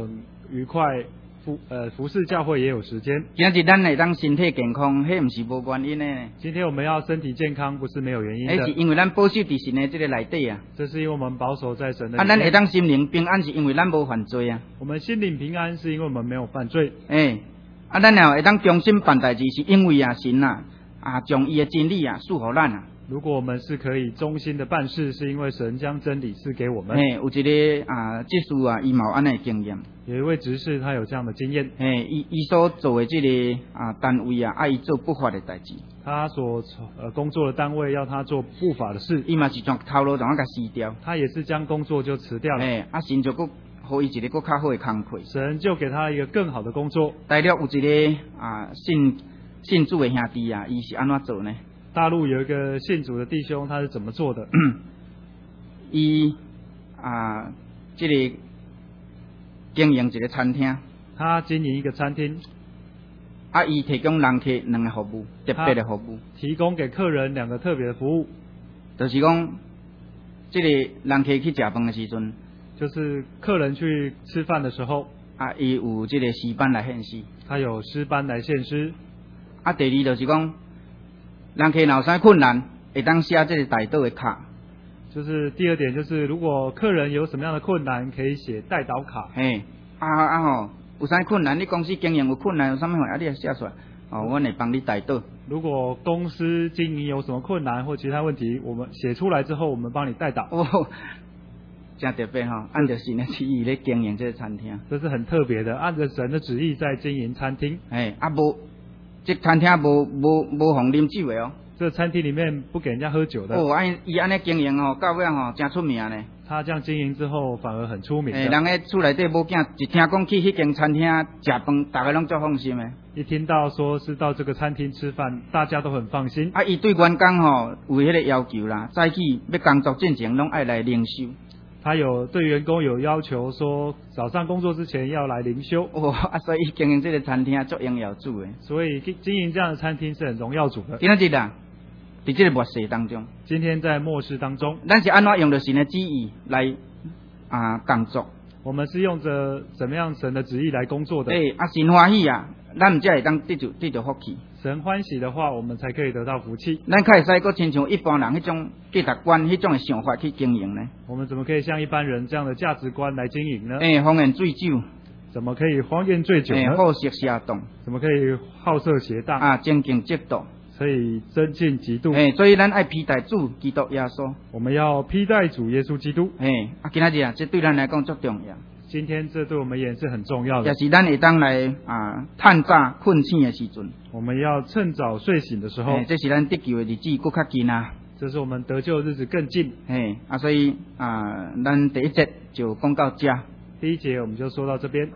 [SPEAKER 2] 愉快，服侍教会也有时间。
[SPEAKER 1] 今日咱会当身体健康，迄毋是无原因的呢。
[SPEAKER 2] 今天我们要身体健康，不是没有原因的。
[SPEAKER 1] 是因为咱保守伫神的这个内底啊。
[SPEAKER 2] 这是因为我们保守在神的里面。
[SPEAKER 1] 咱会当心灵平安，是因为咱无犯罪啊。
[SPEAKER 2] 我们心灵平安，是因为我们没有犯罪。
[SPEAKER 1] 咱也会当忠心办代志，是因为神将伊的真理赐予咱啊。
[SPEAKER 2] 如果我们是可以忠心的办事，是因为神将真理赐给我们。
[SPEAKER 1] 有一个执事伊嘛有安尼经验。
[SPEAKER 2] 有一位执事，他有这样的经验。
[SPEAKER 1] 伊所做的这个单位爱伊做不法的代志。
[SPEAKER 2] 他所工作的单位要他做不法的事，
[SPEAKER 1] 伊嘛是将头路将甲辞掉。
[SPEAKER 2] 他也是将工作就辞掉了。
[SPEAKER 1] 神就佫予伊一个佫较好的工课。
[SPEAKER 2] 神就给他一个更好的工作。
[SPEAKER 1] 大陆有一个信主的兄弟伊是安怎做呢？
[SPEAKER 2] 大陆有一个信主的弟兄，他是怎么做的？
[SPEAKER 1] 伊这个经营一个餐厅。
[SPEAKER 2] 他经营一个餐厅。
[SPEAKER 1] 伊提供人客两个服务，特别的服务。
[SPEAKER 2] 提供给客人两个特别的服务，
[SPEAKER 1] 就是讲，这个人客去食饭的时阵，
[SPEAKER 2] 就是客人去吃饭的时候，
[SPEAKER 1] 伊有这个诗班来献诗。
[SPEAKER 2] 他有诗班来献诗。
[SPEAKER 1] 第二就是讲，人客若有啥困难，会当写这个代祷的卡。
[SPEAKER 2] 就是第二点，就是如果客人有什么样的困难，可以写代祷卡。
[SPEAKER 1] 有啥困难？你公司经营有困难，有啥物话，你也写出来，我会帮你代祷。
[SPEAKER 2] 如果公司经营有什么困难或其他问题，我们写出来之后，我们帮你代祷。
[SPEAKER 1] 真特别按照神的旨意咧经营这个餐厅。
[SPEAKER 2] 这是很特别的，按着神的旨意在经营餐厅。
[SPEAKER 1] 这餐厅无红啉酒的哦。
[SPEAKER 2] 这餐厅里面不给人家喝酒的。
[SPEAKER 1] 伊安尼经营到尾真出名呢。
[SPEAKER 2] 他这样经营之后，反而很出名的。
[SPEAKER 1] 人喺厝内底无囝，一听讲去迄间餐厅食饭，大家拢足放心的。
[SPEAKER 2] 一听到说是到这个餐厅吃饭，大家都很放心。
[SPEAKER 1] 伊对员工有迄个要求啦，早起要工作进前拢爱来灵修。
[SPEAKER 2] 他有对员工有要求说，早上工作之前要来灵修。
[SPEAKER 1] 所以经营这个餐厅足荣耀主的。
[SPEAKER 2] 所以经营这样的餐厅是很荣耀主的。
[SPEAKER 1] 今仔日在这个末世当中，
[SPEAKER 2] 今天在末世当中，
[SPEAKER 1] 咱是安怎用着神的旨意来工作？
[SPEAKER 2] 我们是用着怎么样神的旨意来工作的？
[SPEAKER 1] 神欢喜咱才会当得着福气。
[SPEAKER 2] 神欢喜的话，我们才可以得到福气。
[SPEAKER 1] 咱可会使佫亲像一般人迄种价值观、迄种的想法去经营呢？
[SPEAKER 2] 我们怎么可以像一般人这样的价值观来经营呢？
[SPEAKER 1] 荒言醉酒。
[SPEAKER 2] 怎么可以荒宴醉酒呢？
[SPEAKER 1] 好色邪荡。
[SPEAKER 2] 怎么可以好色邪荡？
[SPEAKER 1] 争竞嫉妒。
[SPEAKER 2] 所以增进嫉妒。
[SPEAKER 1] 所以咱爱披戴主基督耶稣。
[SPEAKER 2] 我们要披戴主耶稣基督。
[SPEAKER 1] 今仔日这对咱来讲足重要。
[SPEAKER 2] 今天这对我们也是很重要的。
[SPEAKER 1] 也是咱会当来趁早困醒的时阵。
[SPEAKER 2] 我们要趁早睡醒的时候。
[SPEAKER 1] 这是咱得救的日子更较近啊。
[SPEAKER 2] 这是我们得救的日子更近。
[SPEAKER 1] 所以咱第一节就讲到这。
[SPEAKER 2] 第一节我们就说到这边。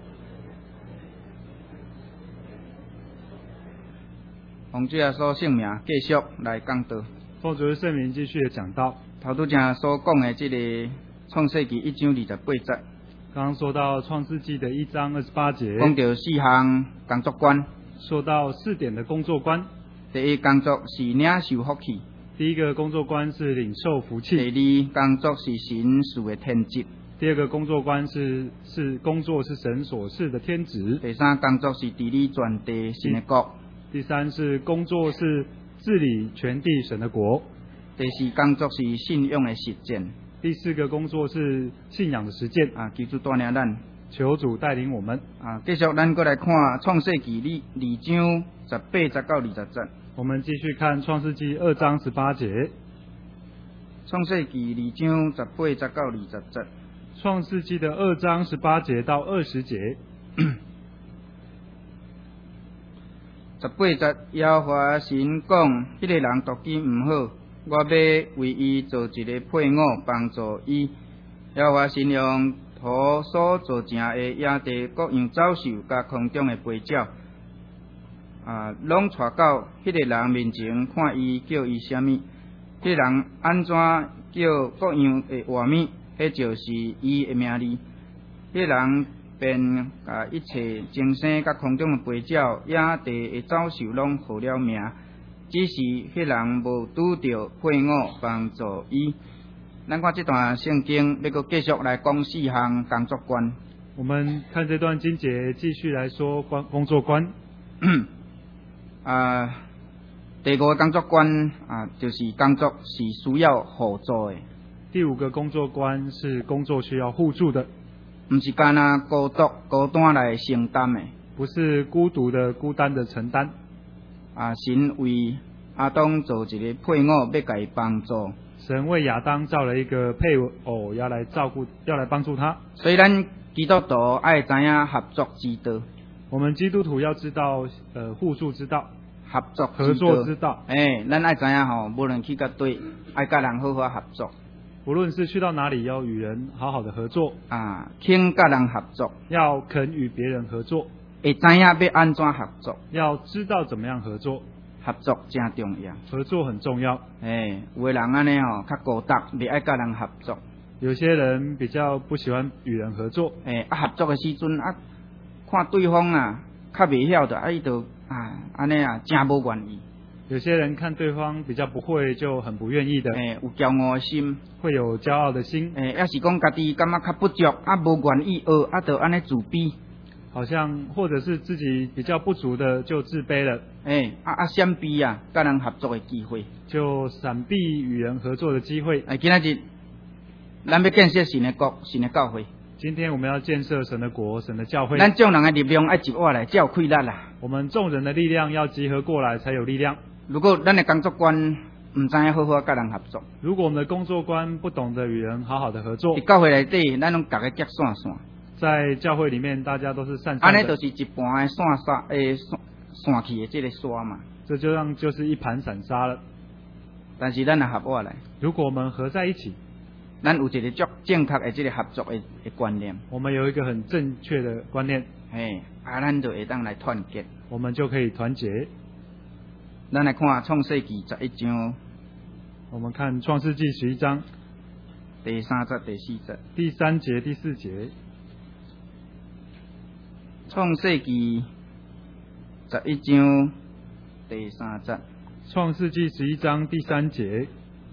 [SPEAKER 1] 奉主耶稣圣名继续来讲道。
[SPEAKER 2] 奉主的圣名继续的讲道。
[SPEAKER 1] 头拄正所讲的这个创世纪1章28节。
[SPEAKER 2] 刚刚说到创世纪的1章28节。
[SPEAKER 1] 讲到4项工作观。
[SPEAKER 2] 说到4点的工作观。
[SPEAKER 1] 第一工作是领受福气。
[SPEAKER 2] 第一个工作观是领受福气。
[SPEAKER 1] 第二工作是神赐的天职。
[SPEAKER 2] 第二个工作观是工作是神所赐的天职。
[SPEAKER 1] 第三工作是治理全地神的国。
[SPEAKER 2] 第三是工作是治理全地神的国。
[SPEAKER 1] 第四工作是信仰的实践。
[SPEAKER 2] 第四个工作是信仰的实践。
[SPEAKER 1] 求主带领咱。
[SPEAKER 2] 求主带领我们。
[SPEAKER 1] 继续咱过来看创世纪2章18节到20节。
[SPEAKER 2] 我们继续看创世纪2章18节。
[SPEAKER 1] 创世纪2章18节到20节。
[SPEAKER 2] 创世纪的2章18节到20节。
[SPEAKER 1] 18节，耶和华神讲：迄个人独居毋好，我要为伊做一个配偶帮助伊。耶和华神用土所做成的野地各样走兽，甲空中的飞鸟，拢带到迄个人面前，看伊叫伊啥物。迄个人安怎叫各样的活物，迄就是伊的名字。迄个人便甲一切精生甲空中的飞鸟、野地的走兽拢号了名，只是迄人无拄着配偶帮助伊。咱看这段圣经，要搁继续来讲4项工作观。
[SPEAKER 2] 我们看这段经节，继续来说工作观。
[SPEAKER 1] 第5个工作观就是工作是需要互助的。
[SPEAKER 2] 第5个工作观是工作需要互助的，
[SPEAKER 1] 不是干那孤单来承担的，
[SPEAKER 2] 不是孤独的、孤单的承担。
[SPEAKER 1] 神为亚当做一个配偶，要甲伊帮助。
[SPEAKER 2] 神为亚当造了一个配偶，要来帮助他。
[SPEAKER 1] 所以咱基督徒爱知影合作之道。
[SPEAKER 2] 我们基督徒要知道互助之道，
[SPEAKER 1] 合作之道。
[SPEAKER 2] 咱
[SPEAKER 1] 爱知影吼，无论去到对，爱甲人好好合作。
[SPEAKER 2] 无论是去到哪里，要与人好好的合作。
[SPEAKER 1] 肯甲人合作，
[SPEAKER 2] 要肯与别人合作。
[SPEAKER 1] 会知影要安怎合作，
[SPEAKER 2] 要知道怎么样合作。
[SPEAKER 1] 合作真重要，
[SPEAKER 2] 合作很重要。
[SPEAKER 1] 有的人安尼较孤单，袂爱甲人合作。
[SPEAKER 2] 有些人比较不喜欢与人合作。
[SPEAKER 1] 合作的时阵看对方较袂晓的，伊就安尼真无愿意。
[SPEAKER 2] 有些人看对方比较不会，就很不愿意的。
[SPEAKER 1] 有骄傲的心，
[SPEAKER 2] 会有骄傲的心。
[SPEAKER 1] 要是讲家己感觉较不足，无愿意学，就安尼自卑。
[SPEAKER 2] 好像或者是自己比较不足的就自卑了。
[SPEAKER 1] 闪避甲人合作的机会，
[SPEAKER 2] 就闪避与人合作的机会。
[SPEAKER 1] 今仔日咱要建设神的国、神的教会。
[SPEAKER 2] 今天我们要建设神的国、神的教会。
[SPEAKER 1] 咱众人的力量要集过来，才有气力啦。
[SPEAKER 2] 我们众人的力量要集合过来，才有力量。
[SPEAKER 1] 如果咱的工作观唔知影好好甲人合作，
[SPEAKER 2] 如果我们的工作观不懂得与人好好的合作，
[SPEAKER 1] 在教会内底，咱拢大家夹线线。
[SPEAKER 2] 在教会里面，大家都是散散的。
[SPEAKER 1] 安尼就是一盘的散去的这个沙嘛。
[SPEAKER 2] 这就是一盘散沙了。
[SPEAKER 1] 但是咱若合过来，
[SPEAKER 2] 如果我们合在一起，
[SPEAKER 1] 咱有一个足正确的这个合作的观念。
[SPEAKER 2] 我们有一个很正确的观念。
[SPEAKER 1] 咱就会当来团结。
[SPEAKER 2] 我们就可以团结。
[SPEAKER 1] 咱来看创世纪11章。
[SPEAKER 2] 我们看创世纪11章
[SPEAKER 1] 第3节、第4节。
[SPEAKER 2] 第3节、第4节。
[SPEAKER 1] 创世纪11章第3节。
[SPEAKER 2] 创世纪11章第3节。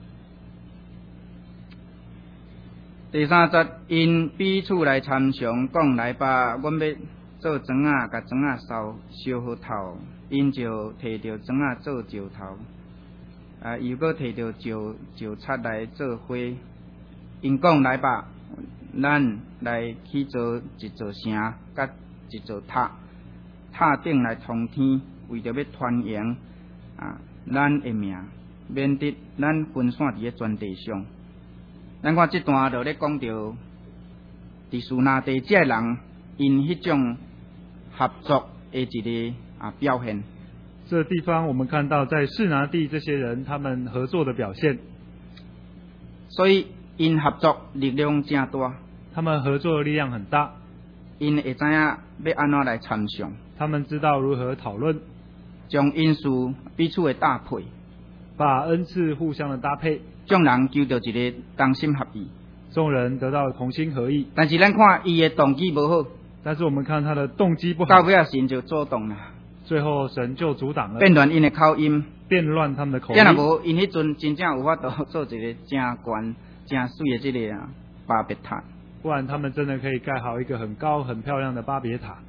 [SPEAKER 1] 第3节，因彼此来参详，讲来吧，阮要做庄仔，甲庄仔烧好头，因就摕着庄仔做石头，又搁摕着石擦来做花。因讲来吧，咱来去做一座城，甲一座塔，塔顶来通天，为着要传扬咱的名，免得咱分散伫个全地上。咱看这段就咧讲到，伫示拿地这人因迄种合作的一个表现。
[SPEAKER 2] 这个地方我们看到，在示拿地这些人他们合作的表现。
[SPEAKER 1] 所以因合作力量真大。
[SPEAKER 2] 他们合作的力量很大。
[SPEAKER 1] 因会知影要安怎来参详。
[SPEAKER 2] 他们知道如何讨论。
[SPEAKER 1] 将因素彼此的搭配。
[SPEAKER 2] 把恩赐互相的搭配。
[SPEAKER 1] 众人求到一个同心合意。
[SPEAKER 2] 众人得到同心合意。
[SPEAKER 1] 但是咱看伊的动机无好。
[SPEAKER 2] 但是我们看他的动机不好。
[SPEAKER 1] 到尾神就主动了。
[SPEAKER 2] 最后神就阻挡了。
[SPEAKER 1] 变乱因的口音。
[SPEAKER 2] 变乱他们的口音。
[SPEAKER 1] 若无因迄阵真正有法度做一个真悬、真水的这个巴别塔。
[SPEAKER 2] 不然他们真的可以盖好一个很高、很漂亮的巴别塔。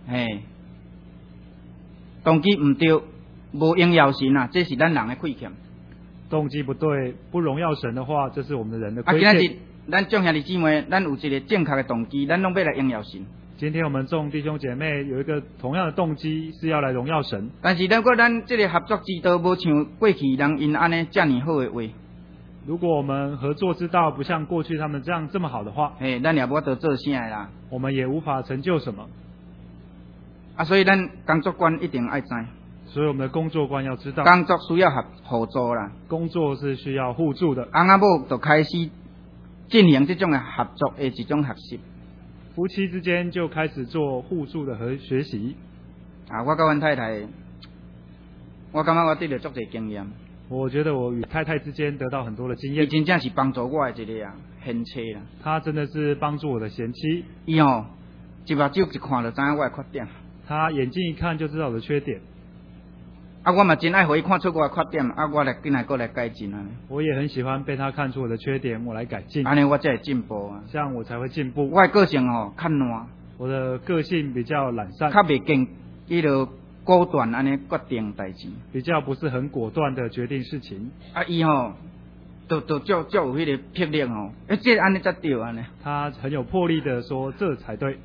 [SPEAKER 1] 动机唔对，无荣耀神这是咱人的亏欠。
[SPEAKER 2] 动机不对，不荣耀神的话，这是我们的人的亏欠。
[SPEAKER 1] 今日咱众兄弟姊妹，咱有一个正确的动机，咱拢要来荣耀神。
[SPEAKER 2] 今天我们众弟兄姐妹有一个同样的动机，是要来荣耀神。
[SPEAKER 1] 但是如果咱这个合作之道无像过去人因安尼这么好的话，
[SPEAKER 2] 如果我们合作之道不像过去他们这么好的话，
[SPEAKER 1] 咱也无法度做啥啦。
[SPEAKER 2] 我们也无法成就什么。
[SPEAKER 1] 所以咱工作观一定爱知。
[SPEAKER 2] 所以我们的工作观要知道。
[SPEAKER 1] 工作需要互助啦。
[SPEAKER 2] 工作是需要互助的。
[SPEAKER 1] 翁仔某就开始进行这种的合作的一种学习。
[SPEAKER 2] 夫妻之间就开始做互助的和学习。
[SPEAKER 1] 我跟阮太太，我感觉我得到足侪经验。
[SPEAKER 2] 我觉得我与太太之间得到很多的经验。
[SPEAKER 1] 伊真正是帮助我的一个贤妻啦。
[SPEAKER 2] 她真的是帮助我的贤妻。
[SPEAKER 1] 伊一目睭一看就知影我的缺点。
[SPEAKER 2] 她眼睛一看就知道我的缺点。
[SPEAKER 1] 我嘛真爱互伊看出我的缺点，我来进来过来改进啊。
[SPEAKER 2] 我也很喜欢被她看出我的缺点，我来改进。
[SPEAKER 1] 安尼我才会进步啊。
[SPEAKER 2] 这样我才会进步。
[SPEAKER 1] 我的个性较烂，
[SPEAKER 2] 我的个性比较懒散，
[SPEAKER 1] 较袂坚，果断安尼决定代志。
[SPEAKER 2] 比较不是很果断的决定事情。
[SPEAKER 1] 啊，伊吼，就有迄个魄力吼，这安尼才对安尼。
[SPEAKER 2] 他很有魄力的说这才对。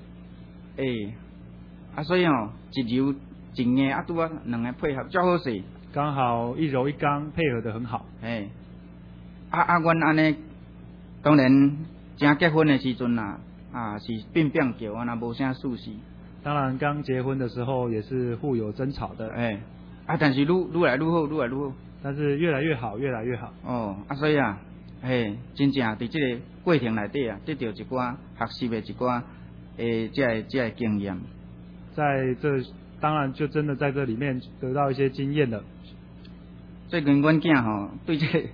[SPEAKER 1] 所以吼，一柔一硬拄啊两个配合较好势。
[SPEAKER 2] 刚好一柔一刚配合得很好。
[SPEAKER 1] 阮安尼，当然正结婚的时阵啦，是变叫啊，无啥事事。
[SPEAKER 2] 当然刚结婚的时候也是互有争吵的。
[SPEAKER 1] 但是愈来愈好，愈来愈好。
[SPEAKER 2] 但是越来越好，越来越好。
[SPEAKER 1] 所以真正伫这个过程内底得到一寡学习的一寡这个经验。
[SPEAKER 2] 在这当然就真的在这里面得到一些经验了。
[SPEAKER 1] 最近阮囝吼对这个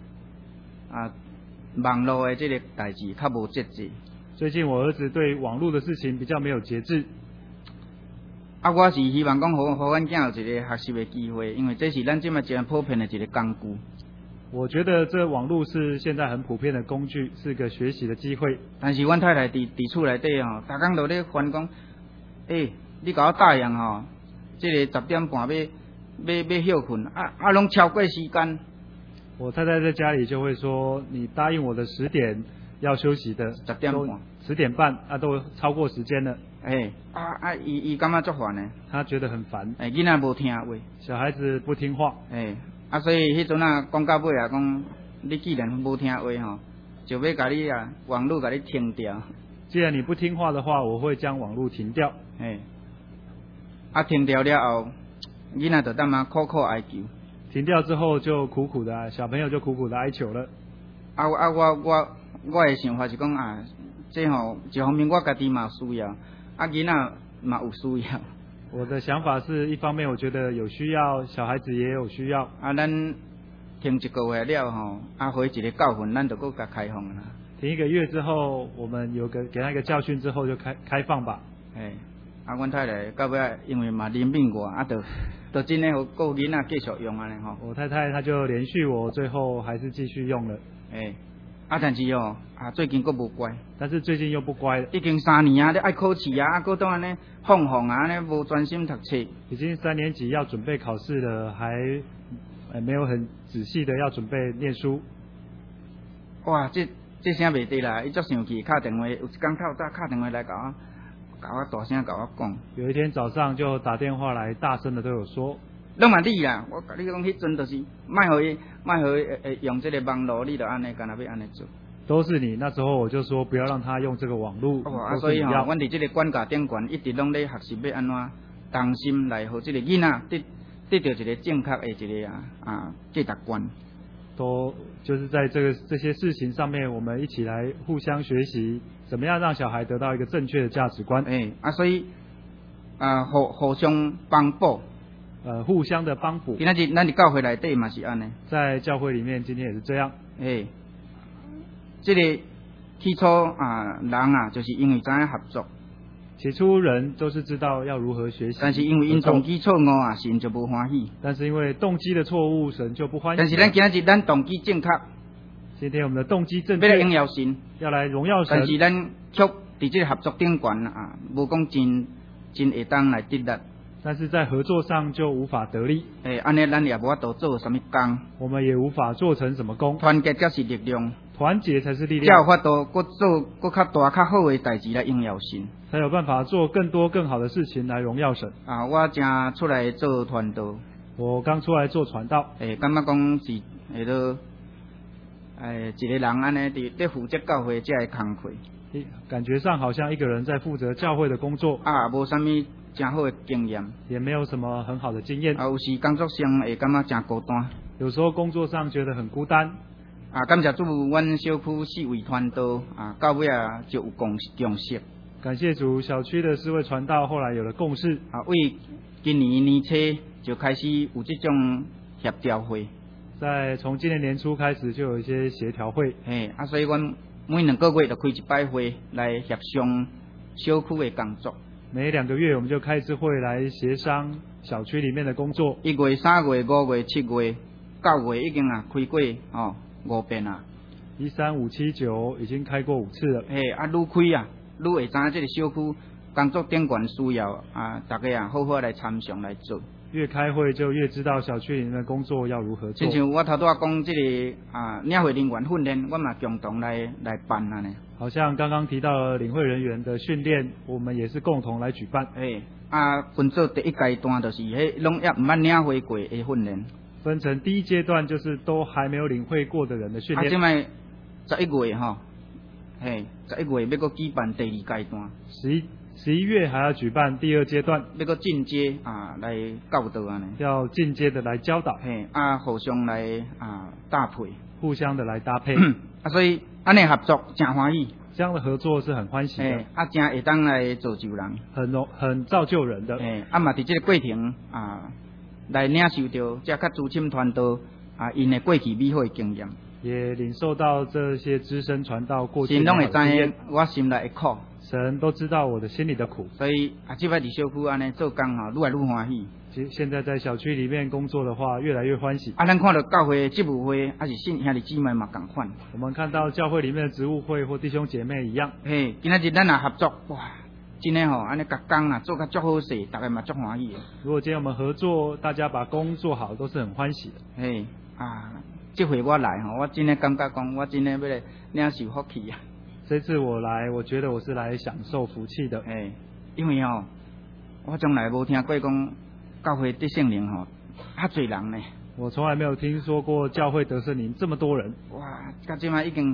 [SPEAKER 1] 网络的这个代志较无节制。
[SPEAKER 2] 最近我儿子对网络的事情比较没有节制。
[SPEAKER 1] 我是希望讲，互阮囝有一个学习的机会，因为这是咱即卖真普遍的一个工具。
[SPEAKER 2] 我觉得这网络是现在很普遍的工具，是个学习的机会。
[SPEAKER 1] 但是阮太太伫厝内底吼，逐工都咧烦讲，你甲我答应吼，这个10点半要休困，拢超过时间。
[SPEAKER 2] 我太太在家里就会说，你答应我的10点要休息的
[SPEAKER 1] ，10点半、
[SPEAKER 2] 10点半都超过时间了。
[SPEAKER 1] 伊感觉足烦的，
[SPEAKER 2] 他觉得很烦。
[SPEAKER 1] 囡仔无听话，
[SPEAKER 2] 小孩子不听话。
[SPEAKER 1] 所以迄阵讲到尾讲你既然无听话吼，就要甲你网络甲你停掉。
[SPEAKER 2] 既然你不听话的话，我会将网络停掉。
[SPEAKER 1] 停掉了后，囡仔就当苦苦哀求。
[SPEAKER 2] 停掉之后就苦苦的，小朋友就苦苦的哀求了。
[SPEAKER 1] 我的想法是讲这吼一方面我家己嘛需要，囡仔嘛有需要。
[SPEAKER 2] 我的想法是一方面我觉得有需要，小孩子也有需要。
[SPEAKER 1] 咱停1个月了吼，回一个教训，咱就搁甲开放啦。
[SPEAKER 2] 停1个月之后，我们给他一个教训之后就开放吧。
[SPEAKER 1] 阮太太到尾因为嘛怜悯我，就真诶，搁有囡仔继续用安尼吼。
[SPEAKER 2] 我太太她就连续我，最后还是继续用了。
[SPEAKER 1] 但是最近搁无乖。
[SPEAKER 2] 但是最近又不乖了。
[SPEAKER 1] 已经3年啊，你爱考试搁当安尼放安尼无专心读册。
[SPEAKER 2] 已经3年级要准备考试了，还没有很仔细的要准备念书。
[SPEAKER 1] 哇，这声袂得啦！伊足生气，敲电话，有一天透早敲电话来甲我大声甲我讲。
[SPEAKER 2] 有一天早上就打电话来，大声的对我说。
[SPEAKER 1] 拢嘛你啦，我甲你讲，迄阵就是莫互伊用这个网络，你就安尼，干那要安尼做。
[SPEAKER 2] 都是你，那时候我就说不要让他用这个网络。
[SPEAKER 1] 所以阮伫这个管教顶悬一直拢咧学习要安怎同心来，互这个囡仔得到一个正确的一个价值观。
[SPEAKER 2] 都就是在这些事情上面，我们一起来互相学习，怎么样让小孩得到一个正确的价值观。
[SPEAKER 1] 所以互相帮补。
[SPEAKER 2] 互相的帮补。
[SPEAKER 1] 咱伫教会内底嘛是安尼。
[SPEAKER 2] 在教会里面，今天也是这样。
[SPEAKER 1] 这个起初人就是因为知影合作。
[SPEAKER 2] 起初人都是知道要如何学习，
[SPEAKER 1] 但是因为因动机错误神就不欢喜。
[SPEAKER 2] 但是因为动机的错误，神就不欢喜。
[SPEAKER 1] 但是今日咱动机正确。
[SPEAKER 2] 今天我们的动机正确，
[SPEAKER 1] 要来荣耀神，
[SPEAKER 2] 要来荣耀神。
[SPEAKER 1] 但是咱却伫这个合作顶悬无讲真会当来得力。
[SPEAKER 2] 但是在合作上就无法得力。
[SPEAKER 1] 安尼咱也无法度做什么工。
[SPEAKER 2] 我们也无法做成什么工。
[SPEAKER 1] 团结才是力量。
[SPEAKER 2] 团结才是力量。
[SPEAKER 1] 才有法度做较大较好的代志来荣耀神。
[SPEAKER 2] 才有办法做更多更好的事情来荣耀神。
[SPEAKER 1] 我正出来做传道。
[SPEAKER 2] 我刚出来做传道。
[SPEAKER 1] 感觉讲是一个人安尼伫负责教会这个工课。
[SPEAKER 2] 感觉上好像一个人在负责教会的工作。
[SPEAKER 1] 无啥物真好的经验。
[SPEAKER 2] 也没有什么很好的经验。
[SPEAKER 1] 有时工作上会感觉真孤单。
[SPEAKER 2] 有时候工作上觉得很孤单。
[SPEAKER 1] 感谢主，阮小区4位传道到尾就有共识。
[SPEAKER 2] 感谢主，小区的4位传道后来有了共识。
[SPEAKER 1] 为今年年初就开始有这种协调会。
[SPEAKER 2] 从今年年初开始就有一些协调会。
[SPEAKER 1] 所以阮每2个月就开一摆会来协商小区的工作。
[SPEAKER 2] 每2个月我们就开一次会来协商小区里面的工作。
[SPEAKER 1] 1月、3月、5月、7月、9月已经开过5遍啦。
[SPEAKER 2] 1、3、5、7、9已经开过5次了。
[SPEAKER 1] 愈开愈会知影这个小区工作顶悬需要大家好好来参详来做。
[SPEAKER 2] 越开会就越知道小区里面的工作要如何做。
[SPEAKER 1] 亲像我头拄讲这个领会人员训练，我嘛共同来办呢。
[SPEAKER 2] 好像刚刚提到了领会人员的训练，我们也是共同来举办。
[SPEAKER 1] 分做第一阶段就是拢也唔捌领会过的训练。
[SPEAKER 2] 分成第一阶段就是都还没有领会过的人的训练。
[SPEAKER 1] 即摆11月11月要搁举办第二阶段。
[SPEAKER 2] 11月还要举办第二阶段，
[SPEAKER 1] 要搁进阶来教导呢。
[SPEAKER 2] 要进阶的来教导。
[SPEAKER 1] 互相来搭配，
[SPEAKER 2] 互相的来搭配。
[SPEAKER 1] 所以安尼合作真欢喜。
[SPEAKER 2] 这样的合作是很欢喜的。
[SPEAKER 1] 真会当来造就人。
[SPEAKER 2] 很造就人的。
[SPEAKER 1] 嘛伫这个过程来领受到这较资深传道因的过去美好的经验。
[SPEAKER 2] 也领受到这些资深传道过去
[SPEAKER 1] 神拢会知影我心内的苦。
[SPEAKER 2] 神都知道我的心里的苦。
[SPEAKER 1] 所以即摆伫小区安尼做工愈来愈欢喜。
[SPEAKER 2] 现在在小区里面工作的话，越来越欢喜。
[SPEAKER 1] 咱看到教会职务会，是信兄弟姊妹嘛同款。
[SPEAKER 2] 我们看到教会里面的职务会或弟兄姐妹一样。
[SPEAKER 1] 今仔日咱合作，哇，真诶安尼甲工做甲足好势，大家嘛足欢喜。
[SPEAKER 2] 如果今天我们合作，大家把工做好，都是很欢喜的。
[SPEAKER 1] 这回我来我真诶感觉讲，我真诶要来领受福气啊。
[SPEAKER 2] 这次我来，我觉得我是来享受福气的。
[SPEAKER 1] 因为我从来无听过讲。教会得圣灵遐侪人呢。
[SPEAKER 2] 我从来没有听说过教会得圣灵这么多人。
[SPEAKER 1] 哇，到即摆已经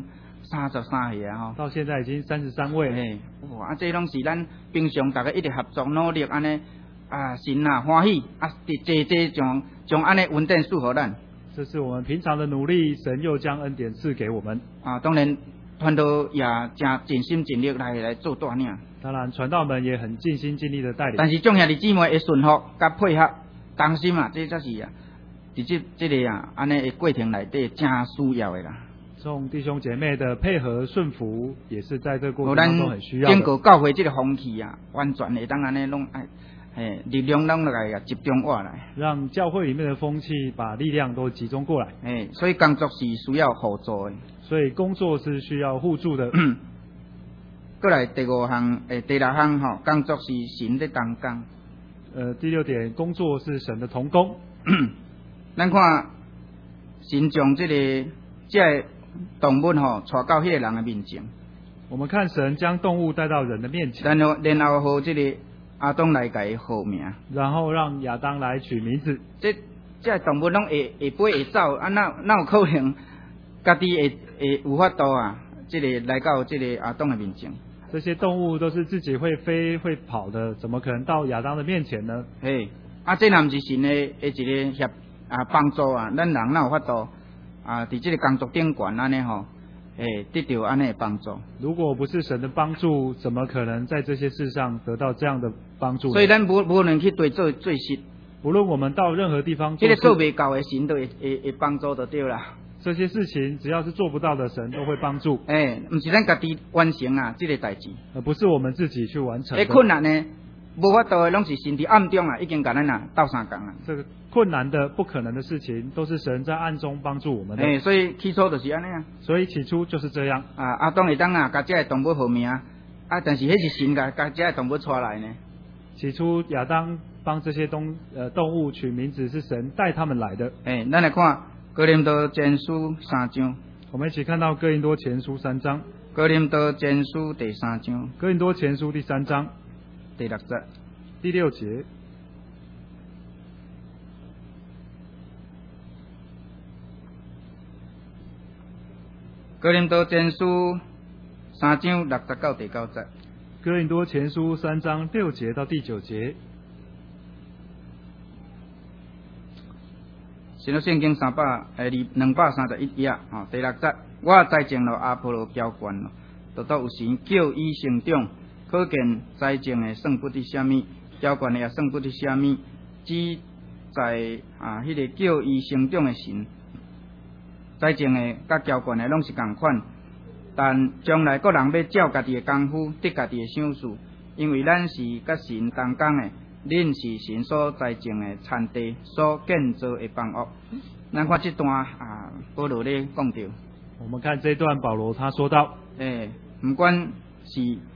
[SPEAKER 1] 33个
[SPEAKER 2] 到现在已经33位。
[SPEAKER 1] 哇，这拢是咱平常大家一直合作努力安尼神欢喜这将安尼恩典赐予咱。
[SPEAKER 2] 这是我们平常的努力，神又将恩典赐给我们。
[SPEAKER 1] 当然传道也真尽心尽力来做带领。
[SPEAKER 2] 当然，传道们也很尽心尽力的带领。
[SPEAKER 1] 但是众兄弟姊妹的顺服甲配合同心这才是伫这个安尼的过程内底真需要的啦。
[SPEAKER 2] 众弟兄姐妹的配合顺服，也是在这个过程当中很需要的。
[SPEAKER 1] 整个教会这个风气完全会当安尼拢力量拢来集中过来，
[SPEAKER 2] 让教会里面的风气把力量都集中过来。
[SPEAKER 1] 所以工作是需要互助的。
[SPEAKER 2] 所以工作是需要互助的。
[SPEAKER 1] 过来第6项工作是神的同工。
[SPEAKER 2] 第6点，工作是神的同工。
[SPEAKER 1] 咱看神将这动物带到迄个人的面前。
[SPEAKER 2] 我们看神将动物带到人的面前。
[SPEAKER 1] 然后和这个亚当来给号名。然
[SPEAKER 2] 后让亚当来取名字。
[SPEAKER 1] 这动物拢会飞会走，哪有可能家己会有法度这个来到这个亚当的面前？
[SPEAKER 2] 这些动物都是自己会飞会跑的，怎么可能到亚当的面前呢？
[SPEAKER 1] 这若不是神的一个帮助咱人哪有法度伫这个工作顶悬安尼得到安尼的帮助。
[SPEAKER 2] 如果不是神的帮助，怎么可能在这些事上得到这样的帮助呢？
[SPEAKER 1] 所以咱无能去对做最实。
[SPEAKER 2] 无论我们到任何地方
[SPEAKER 1] 这个做未到的神都会帮助就对啦。
[SPEAKER 2] 这些事情只要是做不到的，神都会帮助。
[SPEAKER 1] 不是咱家己完成这个代志，
[SPEAKER 2] 而不是我们自己去完成的。
[SPEAKER 1] 困难呢，无法度的拢是神伫暗中已经甲咱斗相共啊。
[SPEAKER 2] 这个困难的、不可能的事情，都是神在暗中帮助我们的。
[SPEAKER 1] 所以起初就是安尼
[SPEAKER 2] 所以起初就是这样。
[SPEAKER 1] 亚当会当甲这个动物号名但是迄是神甲这个动物带来呢。
[SPEAKER 2] 起初亚当帮这些动物取名字，是神带他们来的。
[SPEAKER 1] 咱来看哥林多前书3章。
[SPEAKER 2] 我们一起看到哥林多前书3章。
[SPEAKER 1] 哥林多前书第3章。
[SPEAKER 2] 哥林多前书第3章
[SPEAKER 1] 第6节。
[SPEAKER 2] 第6节。
[SPEAKER 1] 哥林多前书3章6节到第9节。
[SPEAKER 2] 哥林多前书3章6节到第9节。
[SPEAKER 1] 新约圣经231页第6节，我栽种了阿波罗浇灌了，独独有神叫伊成长，可见栽种的算不得什么，浇灌的也算不得什么，只在迄个叫伊成长的神。栽种的甲浇灌的拢是同款，但将来各人要照家己的功夫得家己的赏赐，因为咱是甲神同工的。恁是神所栽种的田地，所建造的房屋。咱看这段保罗咧讲到。
[SPEAKER 2] 我们看这段保罗他说到，
[SPEAKER 1] 不管是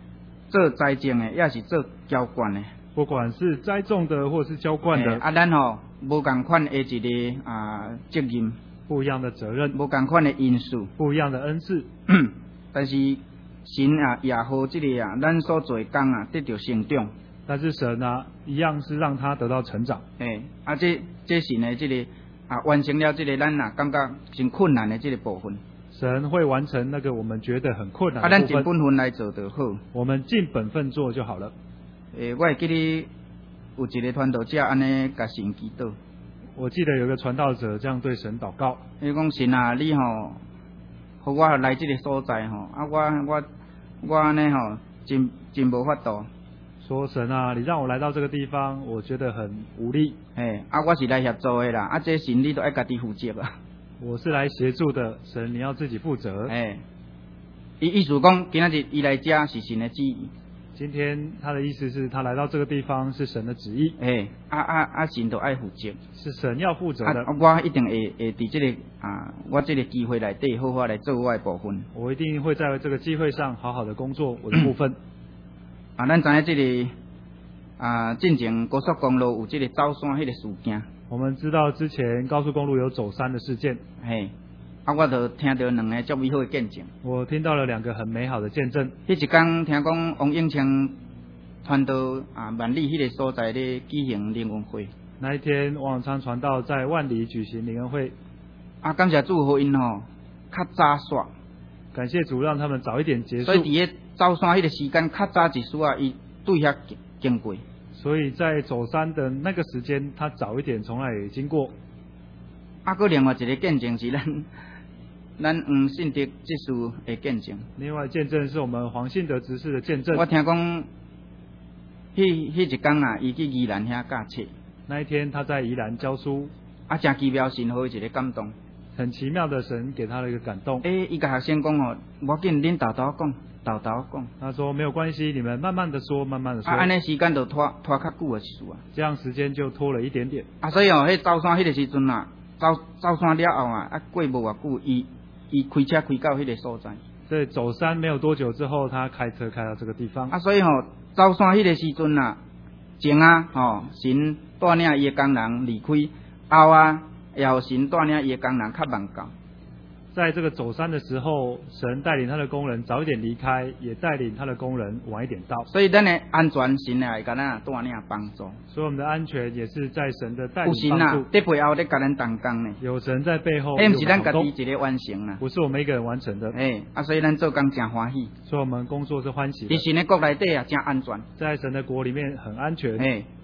[SPEAKER 1] 做栽种的，也是做浇灌的。
[SPEAKER 2] 不管是栽种的或是浇灌的，
[SPEAKER 1] 咱无共款的一个责任，
[SPEAKER 2] 不一样的责任，
[SPEAKER 1] 无共款的因素，
[SPEAKER 2] 不一样的恩赐。
[SPEAKER 1] 但是神也好这个咱所做的工得到成长。
[SPEAKER 2] 但是神一样是让他得到成长。
[SPEAKER 1] 这神的这个完成了这个咱感觉真困难的这个部分。
[SPEAKER 2] 神会完成那个我们觉得很困难的部分。
[SPEAKER 1] 咱尽本分来做就好。
[SPEAKER 2] 我们尽本分做就好了。
[SPEAKER 1] 我会记得有一个传道者安尼甲神祈祷。
[SPEAKER 2] 我记得有个传道者这样对神祷告。
[SPEAKER 1] 伊讲神你互我来这个所在我安尼真无法度。
[SPEAKER 2] 说神你让我来到这个地方，我觉得很无力。
[SPEAKER 1] 我是来协助的啦，这神你都爱家己负责啊。
[SPEAKER 2] 我是来协助的，神你要自己负责。
[SPEAKER 1] 意思讲，今仔日伊来遮是神的旨意。
[SPEAKER 2] 今天他的意思是他来到这个地方是神的旨意。
[SPEAKER 1] 神都爱负责。
[SPEAKER 2] 是神要负责的。
[SPEAKER 1] 我一定会伫这个我这个机会内底好好来做我的部分。
[SPEAKER 2] 我一定会在这个机会上好好的工作我的部分。
[SPEAKER 1] 咱知影这个进前高速公路有这个走山迄个事件。
[SPEAKER 2] 我们知道之前高速公路有走山的事件。
[SPEAKER 1] 我就听到两个足美好的见证。
[SPEAKER 2] 我听到了2个很美好的见证。
[SPEAKER 1] 迄一天听讲王永庆传道万里迄个所在咧举行灵恩会。
[SPEAKER 2] 那一天王永昌传道在万里举行灵恩会。
[SPEAKER 1] 感谢主互因较早煞。
[SPEAKER 2] 感谢主让他们早一点结束。
[SPEAKER 1] 所以伫咧走山迄个时间较早一丝伊对遐经过。
[SPEAKER 2] 所以在走山的那个时间，他早一点从那里经过。
[SPEAKER 1] 搁另外一个见证是咱黄信德执事的见证。
[SPEAKER 2] 另外见证是我们黄信德执事的见证。
[SPEAKER 1] 我听讲，迄一天伊去宜兰遐教册。
[SPEAKER 2] 那一天他在宜兰教书。
[SPEAKER 1] 真奇妙，神好一个感动。
[SPEAKER 2] 很奇妙的神给他了一个感动。
[SPEAKER 1] 伊甲学生讲无要紧，恁豆豆讲。
[SPEAKER 2] 他说没有关系，你们慢慢的说，慢慢的说。
[SPEAKER 1] 安尼时间就拖较久的时阵。
[SPEAKER 2] 这样时间就拖了一点点。
[SPEAKER 1] 所以迄走山迄个时阵走山了后过无偌久，伊开车开到迄个所在。
[SPEAKER 2] 对，走山没有多久之后，他开车开到这个地方。
[SPEAKER 1] 所以走山迄个时阵前神带领伊的工人离开，后也有神带领伊的工人较慢到。
[SPEAKER 2] 在这个走山的时候，神带领他的工人早一点离开，也带领他的工人晚一点到。
[SPEAKER 1] 所以咱的安全，神也会甲咱带领帮助。
[SPEAKER 2] 所以我们的安全也是在神的带领帮助。
[SPEAKER 1] 有神在背后在甲咱同工呢。
[SPEAKER 2] 有神在背后。
[SPEAKER 1] 不是咱家己一个完成啦。
[SPEAKER 2] 不是我们一个人完成的。
[SPEAKER 1] 所以咱做工真欢喜。
[SPEAKER 2] 所以我们工作是欢喜的。
[SPEAKER 1] 在神的国内底真安全。
[SPEAKER 2] 在神的国里面很安全。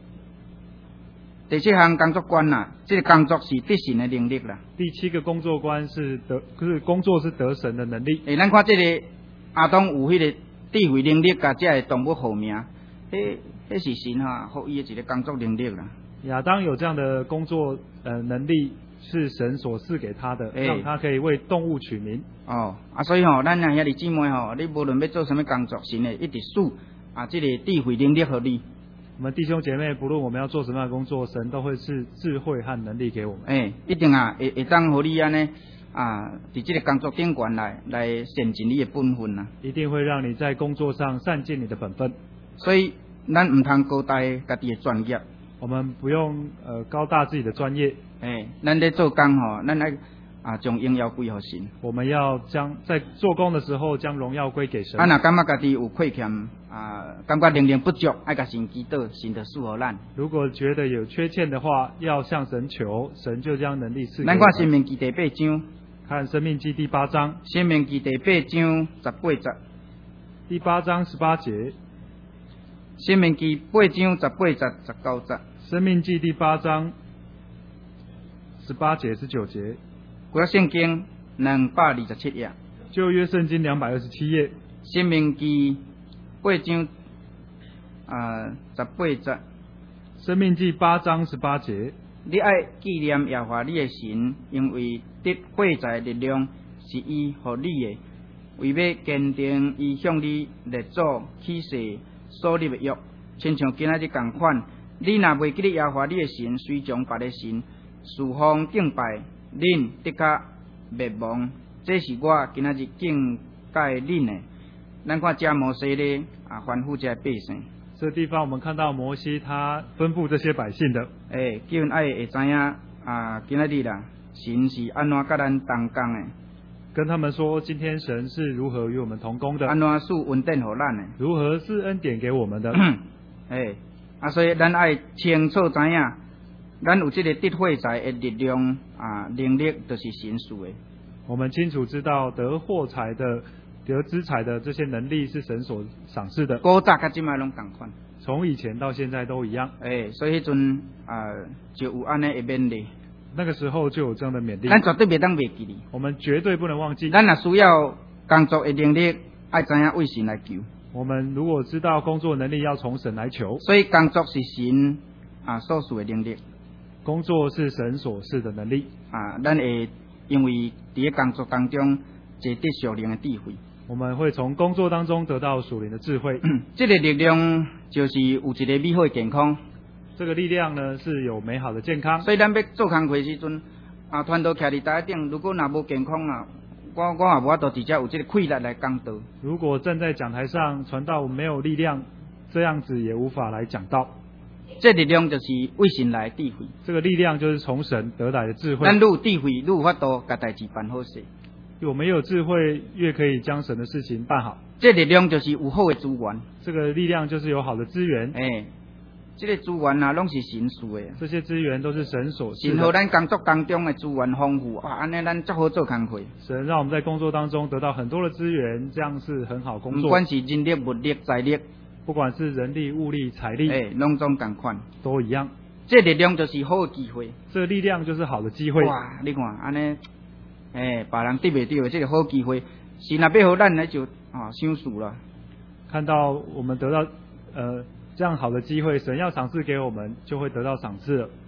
[SPEAKER 1] 第7项工作观这个工作是得神的能力啦。
[SPEAKER 2] 第7个工作观是工作是得神的能力。
[SPEAKER 1] 咱看这个亚当有迄个智慧能力，甲这个动物好命，迄是神互伊的一个工作能力啦。
[SPEAKER 2] 亚当有这样的工作能力，是神所赐给他的，让他可以为动物取名。
[SPEAKER 1] 所以咱兄弟姊妹你无论要做什么工作，神会一直赐这个智慧能力互你。
[SPEAKER 2] 我们弟兄姐妹，不论我们要做什么样的工作，神都会是智慧和能力给我们。
[SPEAKER 1] 一定会当互你安尼伫这个工作顶悬来善尽你的本分啦。
[SPEAKER 2] 一定会让你在工作上善尽你的本分。
[SPEAKER 1] 所以咱唔通高大家己的专业。
[SPEAKER 2] 我们不用高大自己的专业。
[SPEAKER 1] 咱在做工咱爱将荣耀归给神。
[SPEAKER 2] 我们要在做工的时候将荣耀归给神。
[SPEAKER 1] 若感觉家己有亏欠感觉能力不足，爱甲神祈祷，神就赐予咱。
[SPEAKER 2] 如果觉得有缺欠的话，要向神求，神就将能力赐给我们。
[SPEAKER 1] 咱看《申命记》第8章。
[SPEAKER 2] 看《申命记》第8章。
[SPEAKER 1] 《申命记》第8章18节。
[SPEAKER 2] 第8章18节。《
[SPEAKER 1] 申命记》8章18节19节。《
[SPEAKER 2] 申命记》第8章18节19节。
[SPEAKER 1] 旧约圣经227页。
[SPEAKER 2] 旧约圣经227页。
[SPEAKER 1] 申命记8章18节。
[SPEAKER 2] 申命记8章18节。
[SPEAKER 1] 你爱纪念耶和华你的神，因为得活在力量是伊予你的，为要坚定伊向你列祖起誓所立的约，亲像今仔日同款。你若袂记得耶和华你的神，随从别的神侍奉敬拜，恁的确灭亡。这是我今仔日警戒恁的。 咱看遮摩西咧吩咐遮百姓。
[SPEAKER 2] 这地方我们看到摩西他吩咐这些百姓的，
[SPEAKER 1] 叫因爱会知影今仔日啦，神是安怎甲咱同工的，
[SPEAKER 2] 跟他们说今天神是如何与我们同工的，
[SPEAKER 1] 安怎赐恩典互咱的，
[SPEAKER 2] 如何是恩典给我们的。
[SPEAKER 1] 所以咱爱清楚知影，咱有这个得货财的力量能力，就是神赐的。
[SPEAKER 2] 我们清楚知道得货财的、得资财的这些能力是神所赏赐的。
[SPEAKER 1] 古早甲即卖拢同款，
[SPEAKER 2] 从以前到现在都一样。
[SPEAKER 1] 所以迄阵就有安尼的勉励。
[SPEAKER 2] 那个时候就有这样的勉励。
[SPEAKER 1] 咱绝对袂当袂记哩。
[SPEAKER 2] 我们绝对不能忘记。
[SPEAKER 1] 咱若需要工作的能力，爱知影为神来求。
[SPEAKER 2] 我们如果知道工作能力要从神来求，
[SPEAKER 1] 所以工作是神所赐的能力。
[SPEAKER 2] 工作是神所赐的能力。
[SPEAKER 1] 咱会因为伫咧工作当中坐得属灵的智慧。
[SPEAKER 2] 我们会从工作当中得到属灵的智慧。
[SPEAKER 1] 这个力量就是有一个美好的健康。
[SPEAKER 2] 这个力量呢是有美好的健康。
[SPEAKER 1] 所以咱要做工课时阵，团队徛伫台顶，如果若无健康我也无法度直接有这个气力来讲道。
[SPEAKER 2] 如果站在讲台上传道没有力量，这样子也无法来讲道。
[SPEAKER 1] 这力量就是为神来的智慧。
[SPEAKER 2] 这个力量就是从神得来的智慧。
[SPEAKER 1] 咱愈有智慧，愈有法度甲代志办好势。
[SPEAKER 2] 我们越有智慧，越可以将神的事情办好。
[SPEAKER 1] 这力量就是有好的资源。
[SPEAKER 2] 这个力量就是有好的资源。
[SPEAKER 1] 这个资源拢是神赐的。
[SPEAKER 2] 这些资源都是神所赐的。
[SPEAKER 1] 神让咱工作当中的资源丰富，安尼咱才好做工课。
[SPEAKER 2] 神让我们在工作当中得到很多的资源，这样是很好工作。
[SPEAKER 1] 不管是人力、物力、财力，
[SPEAKER 2] 不管是人力、物力、财力，
[SPEAKER 1] 拢总同款，
[SPEAKER 2] 都一样。
[SPEAKER 1] 这力量就是好的机会。
[SPEAKER 2] 这个力量就是好的机会。
[SPEAKER 1] 哇，你看安尼，别人得袂到的这个好机会，神若要互咱来就享受了。
[SPEAKER 2] 看到我们得到这样好的机会，神要赏赐给我们，就会得到赏赐了。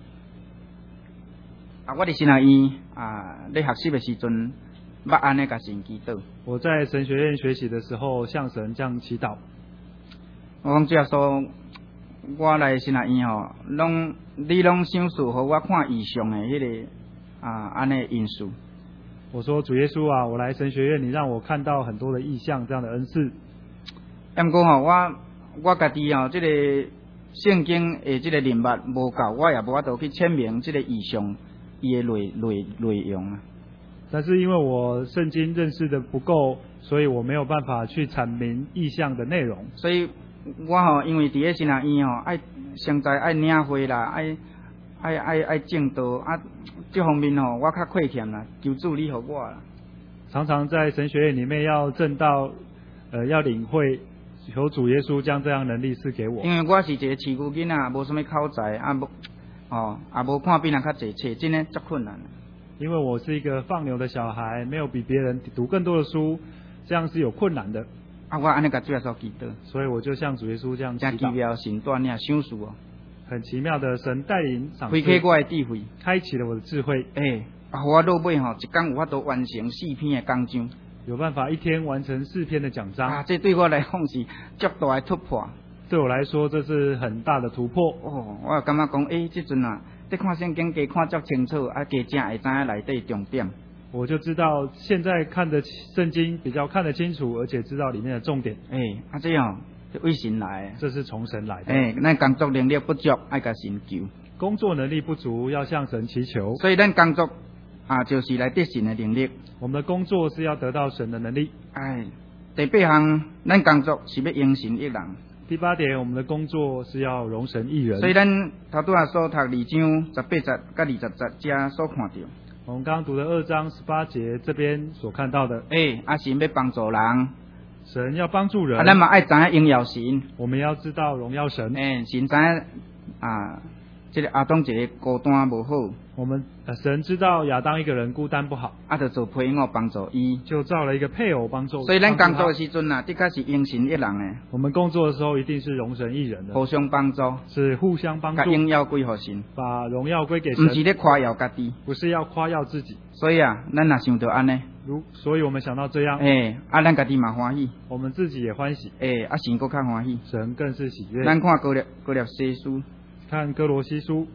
[SPEAKER 1] 我伫神学院咧学习的时阵，捌安尼甲神祈祷。
[SPEAKER 2] 我在神学院学习的时候，向神这样祈祷。
[SPEAKER 1] 我讲主耶稣，我来神学院你拢享受，互我看异象的迄个安尼因素。
[SPEAKER 2] 我说主耶稣啊，我来神学院，你让我看到很多的异象，这样的恩赐。
[SPEAKER 1] 不过我家己这个圣经的这个人物无够，我也无法度去阐明这个异象伊的内容啊。
[SPEAKER 2] 但是因为我圣经认识的不够，所以我没有办法去阐明异象的内容。
[SPEAKER 1] 所以我因为伫咧神学院爱上在爱领会啦，爱正道这方面我较亏欠啦，求主你互我啦。
[SPEAKER 2] 常常在神学院里面要正道，要领会。求主耶稣将这样能力赐给我。因
[SPEAKER 1] 为我是一个市区囡仔，无什么口才，无看比人较济册，真的足困难。
[SPEAKER 2] 因为我是一个放牛的小孩，没有比别人读更多的书，这样是有困难的。
[SPEAKER 1] 我安尼甲主耶稣祈祷，
[SPEAKER 2] 所以我就向主耶稣这样祈祷。
[SPEAKER 1] 真奇妙，神带领享受哦。
[SPEAKER 2] 很奇妙的神带领赏赐，
[SPEAKER 1] 开启我的智慧，
[SPEAKER 2] 开启了我的智慧。
[SPEAKER 1] 我落尾一天有法度完成4篇的讲章。
[SPEAKER 2] 有办法一天完成4篇的讲章
[SPEAKER 1] 这对我来讲是极大的突破。
[SPEAKER 2] 对我来说，这是很大的突破。
[SPEAKER 1] 我也感觉讲，这阵在看圣经加看足清楚，加正会知影内底重点。
[SPEAKER 2] 我就知道现在看的圣经比较看得清楚，而且知道里面的重点。
[SPEAKER 1] 这样为神来，
[SPEAKER 2] 这是从神来的。
[SPEAKER 1] 咱工作能力不足，爱甲神求。
[SPEAKER 2] 工作能力不足，要向神祈求。
[SPEAKER 1] 所以咱工作就是来得神的能力。
[SPEAKER 2] 我们的工作是要得到神的能力。
[SPEAKER 1] 第8项，咱工作是要荣神益人。
[SPEAKER 2] 第8点，我们的工作是要荣神益人。
[SPEAKER 1] 所以咱头拄所读2章18节甲20节遮所看到。
[SPEAKER 2] 我们刚刚读的2章18节这边所看到的。
[SPEAKER 1] 神要帮助人。
[SPEAKER 2] 神要帮助人。
[SPEAKER 1] 咱嘛爱知影荣耀神。
[SPEAKER 2] 我们要知道荣耀神。
[SPEAKER 1] 神知影这个亚当一个孤单无好。
[SPEAKER 2] 我们神知道亚当一个人孤单不好，
[SPEAKER 1] 就做配偶帮助伊，
[SPEAKER 2] 就造了一个配偶帮助。
[SPEAKER 1] 所以咱工作的时阵的确是荣神益人的。
[SPEAKER 2] 我们工作的时候一定是荣神益人的，
[SPEAKER 1] 互相帮助，
[SPEAKER 2] 是互相帮助，
[SPEAKER 1] 把荣耀归给神，
[SPEAKER 2] 把荣耀归给神，
[SPEAKER 1] 不是咧夸耀家己，
[SPEAKER 2] 不是要夸耀自己。
[SPEAKER 1] 所以咱若想到安尼，
[SPEAKER 2] 所以我们想到这样，
[SPEAKER 1] 咱家己嘛欢喜，
[SPEAKER 2] 我们自己也欢喜，
[SPEAKER 1] 神更较欢喜，
[SPEAKER 2] 神更是喜悦。
[SPEAKER 1] 咱看哥罗西书，
[SPEAKER 2] 看哥罗西书。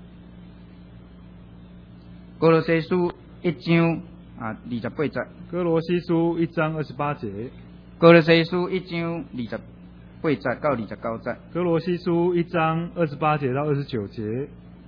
[SPEAKER 1] 哥罗西书1章28节。
[SPEAKER 2] 哥罗西书1章28节。
[SPEAKER 1] 歌罗西书1章28节到29节。
[SPEAKER 2] 歌罗西书1章28节到29节。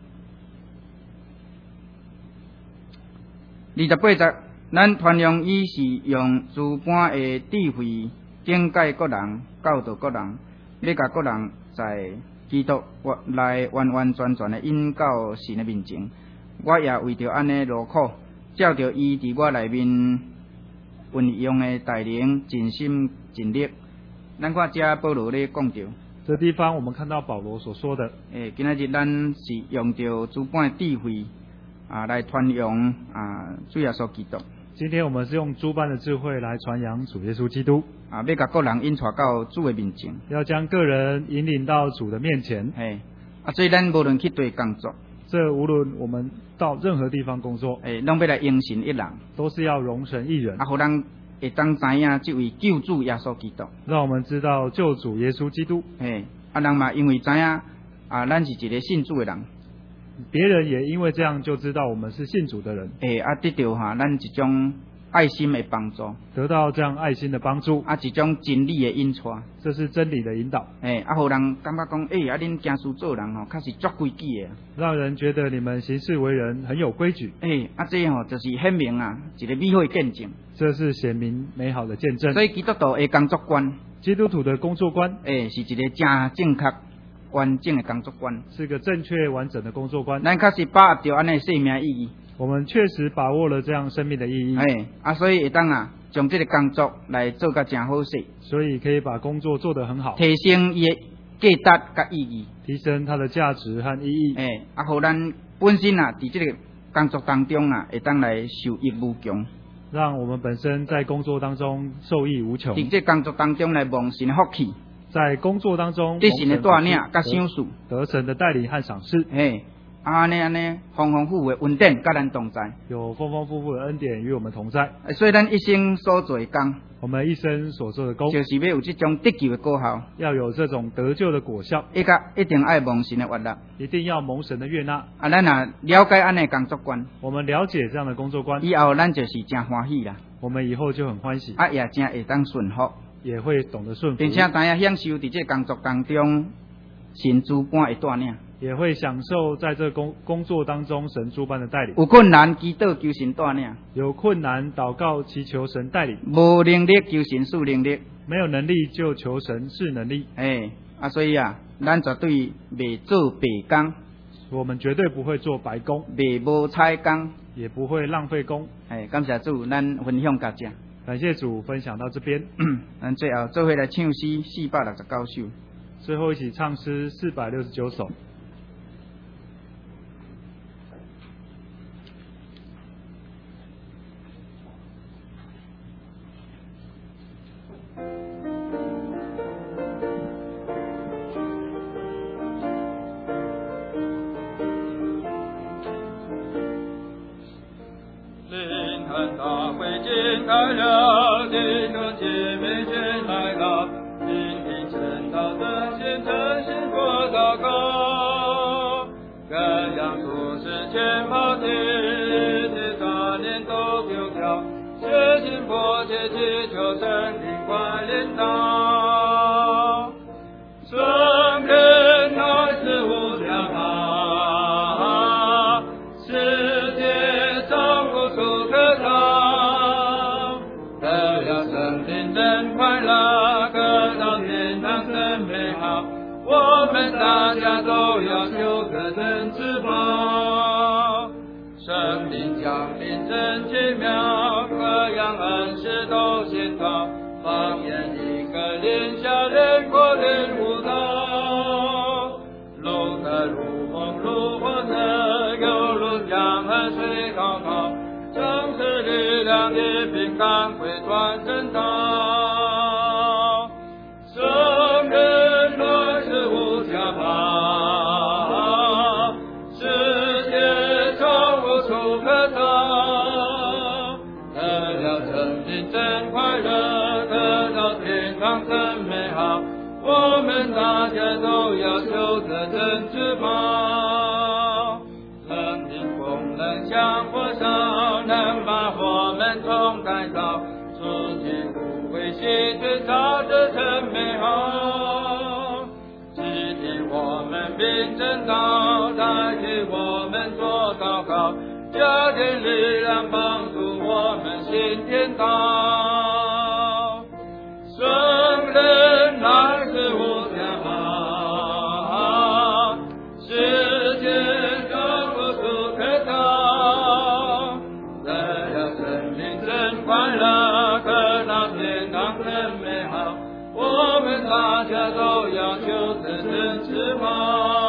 [SPEAKER 1] 28节，咱传扬伊是用诸般的智慧警戒各人、教导各人，要甲各人在基督来完完全全的引到神的面前。我也为着安尼劳苦，照着伊伫我内面运用的带领，尽心尽力。咱看遮保罗咧讲着，
[SPEAKER 2] 这地方我们看到保罗所说的，
[SPEAKER 1] 今仔日咱是用着诸般的智慧来传扬主耶稣基督。
[SPEAKER 2] 今天我们是用诸般的智慧来传扬主耶稣基督，
[SPEAKER 1] 要甲个人引带到主的面前，
[SPEAKER 2] 要将个人引领到主的面前。
[SPEAKER 1] 所以咱无论去对工作，
[SPEAKER 2] 这无论我们到任何地方工作，
[SPEAKER 1] 拢要来荣神一人，
[SPEAKER 2] 都是要荣神一人，
[SPEAKER 1] 互人会当知影这位救主耶稣基督，
[SPEAKER 2] 让我们知道救主耶稣基督。
[SPEAKER 1] 人嘛因为知影咱是一个信主的人，
[SPEAKER 2] 别人也因为这样就知道我们是信主的人，
[SPEAKER 1] 得到咱一种爱心的帮助，
[SPEAKER 2] 得到这样爱心的帮助，
[SPEAKER 1] 一种真理的引带，
[SPEAKER 2] 这是真理的引导，
[SPEAKER 1] 互人感觉讲，恁行事做人较是足规矩的，
[SPEAKER 2] 让人觉得你们行事为人很有规矩，
[SPEAKER 1] 这就是显明一个美好的见证，
[SPEAKER 2] 这是显明美好的见证。
[SPEAKER 1] 所以基督徒的工作观，
[SPEAKER 2] 基督徒的工作观，
[SPEAKER 1] 是一个正正确完整的工作观，
[SPEAKER 2] 是个正确完整的工作观。
[SPEAKER 1] 咱确实把握着安尼生命意义，
[SPEAKER 2] 我们确实把握了这样生命的意义。
[SPEAKER 1] 所以会当将这个工作来做甲真好势，
[SPEAKER 2] 所以可以把工作做得很好，
[SPEAKER 1] 提升伊的价值甲意义，
[SPEAKER 2] 提升它的价值和意义。
[SPEAKER 1] 互咱本身伫这个工作当中会当来受益无穷，
[SPEAKER 2] 让我们本身在工作当中受益无穷，
[SPEAKER 1] 伫这工作当中来蒙神的福气，
[SPEAKER 2] 在工作当中
[SPEAKER 1] 得神的带领甲赏赐，
[SPEAKER 2] 得神的带领和赏赐。
[SPEAKER 1] 安尼丰丰富富的恩典甲咱同在，
[SPEAKER 2] 有丰丰富富的恩典与我们同在。
[SPEAKER 1] 所以咱一生所做的工，
[SPEAKER 2] 我们一生所做的工，
[SPEAKER 1] 就是要有这种得救的果效，
[SPEAKER 2] 要有这种得救的果效，
[SPEAKER 1] 一定爱蒙神的悦纳，
[SPEAKER 2] 一定要蒙神的悦纳。
[SPEAKER 1] 咱了解安尼工作观，
[SPEAKER 2] 我们了解这样的工作观，
[SPEAKER 1] 以后咱就是真欢喜啦。
[SPEAKER 2] 我们以后就很欢喜，
[SPEAKER 1] 也真会当顺服，
[SPEAKER 2] 也会懂得顺服，
[SPEAKER 1] 并且知影享受伫这工作当中神诸般的带领，
[SPEAKER 2] 也会享受在这工作当中神诸般的带领。
[SPEAKER 1] 有困难祈祷求神带领，
[SPEAKER 2] 有困难祷告祈求神带领，
[SPEAKER 1] 无能力求神赐能力，
[SPEAKER 2] 没有能力就求神赐能力。
[SPEAKER 1] 所以咱绝对袂做白工，
[SPEAKER 2] 我们绝对不会做白工，
[SPEAKER 1] 袂无彩工，
[SPEAKER 2] 也不会浪费工。
[SPEAKER 1] 感谢主，咱分享到这。
[SPEAKER 2] 感谢主，分享到这边。
[SPEAKER 1] 咱最后做伙来唱诗469首，
[SPEAKER 2] 最后一起唱诗469首。
[SPEAKER 3] 开了，弟兄姐妹全来了，今天晨祷的献诚心过祷告，各样俗事全抛弃，这杂念都丢掉，切心迫切祈求圣灵快领导，圣人乃是无量啊，世界上无处可逃。快乐，得到天堂真美好。我们大家都要求个真知宝，生命降临真奇妙，各样恩师都显到，放眼一个连下连过连舞蹈，路的如风如火热，有如江河水滔滔，城市力量也平刚会转正道。圣人乃是无价宝，世界上无处可逃。得了真理真快乐，得到天堂真美好。我们大家都要求得真知宝，生命风能像火烧，能把我们重改造，除去污秽心一直朝着真美好。今天我们并正道，代替我们做祷告，加添力量帮助我们行天道。圣人乃是无价宝，世界中无处可逃。得了生命真快乐，得到天堂真美好。我们大家都要求真正吃饱。